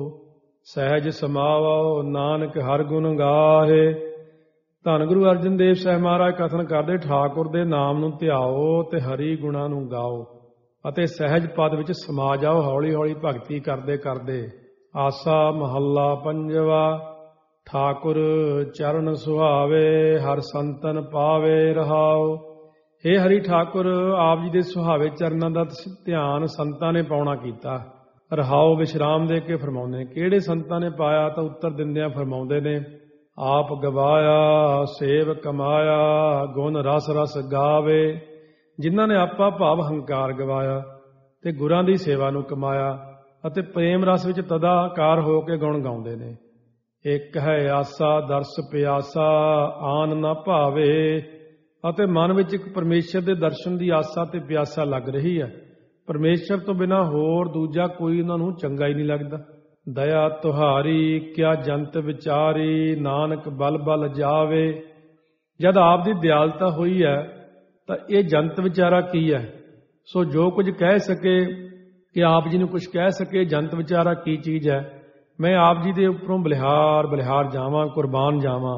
ਸਹਿਜ ਸਮਾਵੋ, ਨਾਨਕ ਹਰ ਗੁਣ ਗਾਹੇ। ਧੰਨ ਗੁਰੂ ਅਰਜਨ ਦੇਵ ਸਾਹਿਬ ਮਹਾਰਾਜ ਕਥਨ ਕਰਦੇ, ਠਾਕੁਰ ਦੇ ਨਾਮ ਨੂੰ ਧਿਆਓ ਤੇ ਹਰੀ ਗੁਣਾਂ ਨੂੰ ਗਾਓ ਅਤੇ ਸਹਿਜ ਪਦ ਵਿੱਚ ਸਮਾ ਜਾਓ, ਹੌਲੀ ਹੌਲੀ ਭਗਤੀ ਕਰਦੇ ਕਰਦੇ। ਆਸਾ ਮਹੱਲਾ ਪੰਜਵਾ। ਠਾਕੁਰ ਚਰਨ ਸੁਹਾਵੇ, ਹਰ ਸੰਤਨ ਪਾਵੇ ਰਹਾਓ। ਹੇ ਹਰੀ ਠਾਕੁਰ, ਆਪ ਜੀ ਦੇ ਸੁਹਾਵੇ ਚਰਨਾਂ ਦਾ ਧਿਆਨ ਸੰਤਾਂ ਨੇ ਪਾਉਣਾ ਕੀਤਾ। ਰਹਾਓ ਵਿਸ਼ਰਾਮ ਦੇ ਕੇ ਫਰਮਾਉਂਦੇ ਨੇ। ਕਿਹੜੇ ਸੰਤਾਂ ਨੇ ਪਾਇਆ ਤਾਂ ਉੱਤਰ ਦਿੰਦਿਆਂ ਫਰਮਾਉਂਦੇ ਨੇ, ਆਪ ਗਵਾਇਆ ਸੇਵ ਕਮਾਇਆ, ਗੁਣ ਰਸ ਰਸ ਗਾਵੇ। ਜਿਨ੍ਹਾਂ ਨੇ ਆਪਾ ਭਾਵ ਹੰਕਾਰ ਗਵਾਇਆ ਤੇ ਗੁਰਾਂ ਦੀ ਸੇਵਾ ਨੂੰ ਕਮਾਇਆ ਅਤੇ ਪ੍ਰੇਮ ਰਸ ਵਿੱਚ ਤਦਾਕਾਰ ਹੋ ਕੇ ਗੁਣ ਗਾਉਂਦੇ ਨੇ। ਇੱਕ ਹੈ ਆਸਾ ਦਰਸ ਪਿਆਸਾ, ਆਨ ਨਾ ਭਾਵੇ। ਅਤੇ ਮਨ ਵਿੱਚ ਇੱਕ ਪਰਮੇਸ਼ਰ ਦੇ ਦਰਸ਼ਨ ਦੀ ਆਸਾ ਤੇ ਪਿਆਸਾ ਲੱਗ ਰਹੀ ਹੈ। ਪਰਮੇਸ਼ਰ ਤੋਂ ਬਿਨਾਂ ਹੋਰ ਦੂਜਾ ਕੋਈ ਉਹਨਾਂ ਨੂੰ ਚੰਗਾ ਹੀ ਨਹੀਂ ਲੱਗਦਾ। ਦਇਆ ਤੁਹਾਰੀ ਕਿਆ ਜੰਤ ਵਿਚਾਰੀ, ਨਾਨਕ ਬਲ ਬਲ ਜਾਵੇ। ਜਦ ਆਪ ਦੀ ਦਿਆਲਤਾ ਹੋਈ ਹੈ ਤਾਂ ਇਹ ਜੰਤ ਵਿਚਾਰਾ ਕੀ ਹੈ। ਸੋ ਜੋ ਕੁਝ ਕਹਿ ਸਕੇ ਕਿ ਆਪ ਜੀ ਨੂੰ ਕੁਝ ਕਹਿ ਸਕੇ, ਜੰਤ ਵਿਚਾਰਾ ਕੀ ਚੀਜ਼ ਹੈ। ਮੈਂ ਆਪ ਜੀ ਦੇ ਉੱਪਰੋਂ ਬਲਿਹਾਰ ਬਲਿਹਾਰ ਜਾਵਾਂ, ਕੁਰਬਾਨ ਜਾਵਾਂ।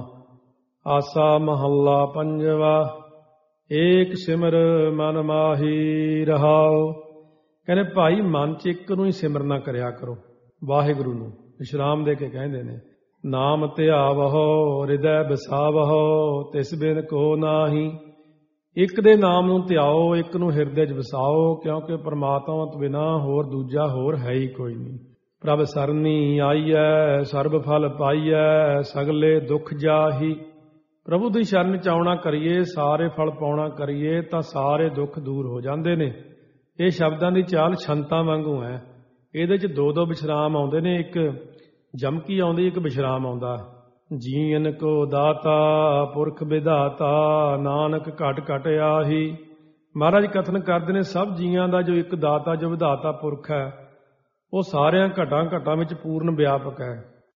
ਆਸਾ ਮਹੱਲਾ ਪੰਜਵਾ। ਏਕ ਸਿਮਰ ਮਨ ਮਾਹੀ ਰਹਾਓ। ਕਹਿੰਦੇ ਭਾਈ ਮਨ 'ਚ ਇੱਕ ਨੂੰ ਹੀ ਸਿਮਰਨਾ ਕਰਿਆ ਕਰੋ, ਵਾਹਿਗੁਰੂ ਨੂੰ। ਵਿਸ਼ਰਾਮ ਦੇ ਕੇ ਕਹਿੰਦੇ ਨੇ, ਨਾਮ ਧਿਆਵਹੁ ਹਿਰਦੈ ਵਸਾਵਹੁ, ਤਿਸ ਬਿਨ ਕੋ ਨਾਹੀ। ਇੱਕ ਦੇ ਨਾਮ ਨੂੰ ਧਿਆਓ, ਇੱਕ ਨੂੰ ਹਿਰਦੇ 'ਚ ਵਸਾਓ, ਕਿਉਂਕਿ ਪਰਮਾਤਮਾ ਤੋਂ ਬਿਨਾਂ ਹੋਰ ਦੂਜਾ ਹੋਰ ਹੈ ਹੀ ਕੋਈ ਨਹੀਂ। ਪ੍ਰਭ ਸਰਨੀ ਆਈਐ ਸਰਬ ਫਲ ਪਾਈਐ, ਸਗਲੇ ਦੁੱਖ ਜਾਹੀ। ਪ੍ਰਭੂ ਦੀ ਸ਼ਰਨ 'ਚ ਆਉਣਾ ਕਰੀਏ, ਸਾਰੇ ਫਲ ਪਾਉਣਾ ਕਰੀਏ ਤਾਂ ਸਾਰੇ ਦੁੱਖ ਦੂਰ ਹੋ ਜਾਂਦੇ ਨੇ। ਇਹ ਸ਼ਬਦਾਂ ਦੀ ਚਾਲ ਛੰਤਾਂ ਵਾਂਗੂ ਹੈ। ਇਹਦੇ 'ਚ ਦੋ ਦੋ ਵਿਸ਼ਰਾਮ ਆਉਂਦੇ ਨੇ, ਇੱਕ ਜਮਕੀ ਆਉਂਦੀ, ਇੱਕ ਵਿਸ਼ਰਾਮ ਆਉਂਦਾ। ਜੀਨ ਕੋ ਦਾਤਾ ਪੁਰਖ ਵਿਧਾਤਾ, ਨਾਨਕ ਘਟ ਘਟ ਆਹੀ। ਮਹਾਰਾਜ ਕਥਨ ਕਰਦੇ ਨੇ, ਸਭ ਜੀਆਂ ਦਾ ਜੋ ਇੱਕ ਦਾਤਾ, ਜੋ ਵਿਧਾਤਾ ਪੁਰਖ ਹੈ, ਉਹ ਸਾਰਿਆਂ ਘਟਾਂ ਘਟਾਂ ਵਿੱਚ ਪੂਰਨ ਵਿਆਪਕ ਹੈ।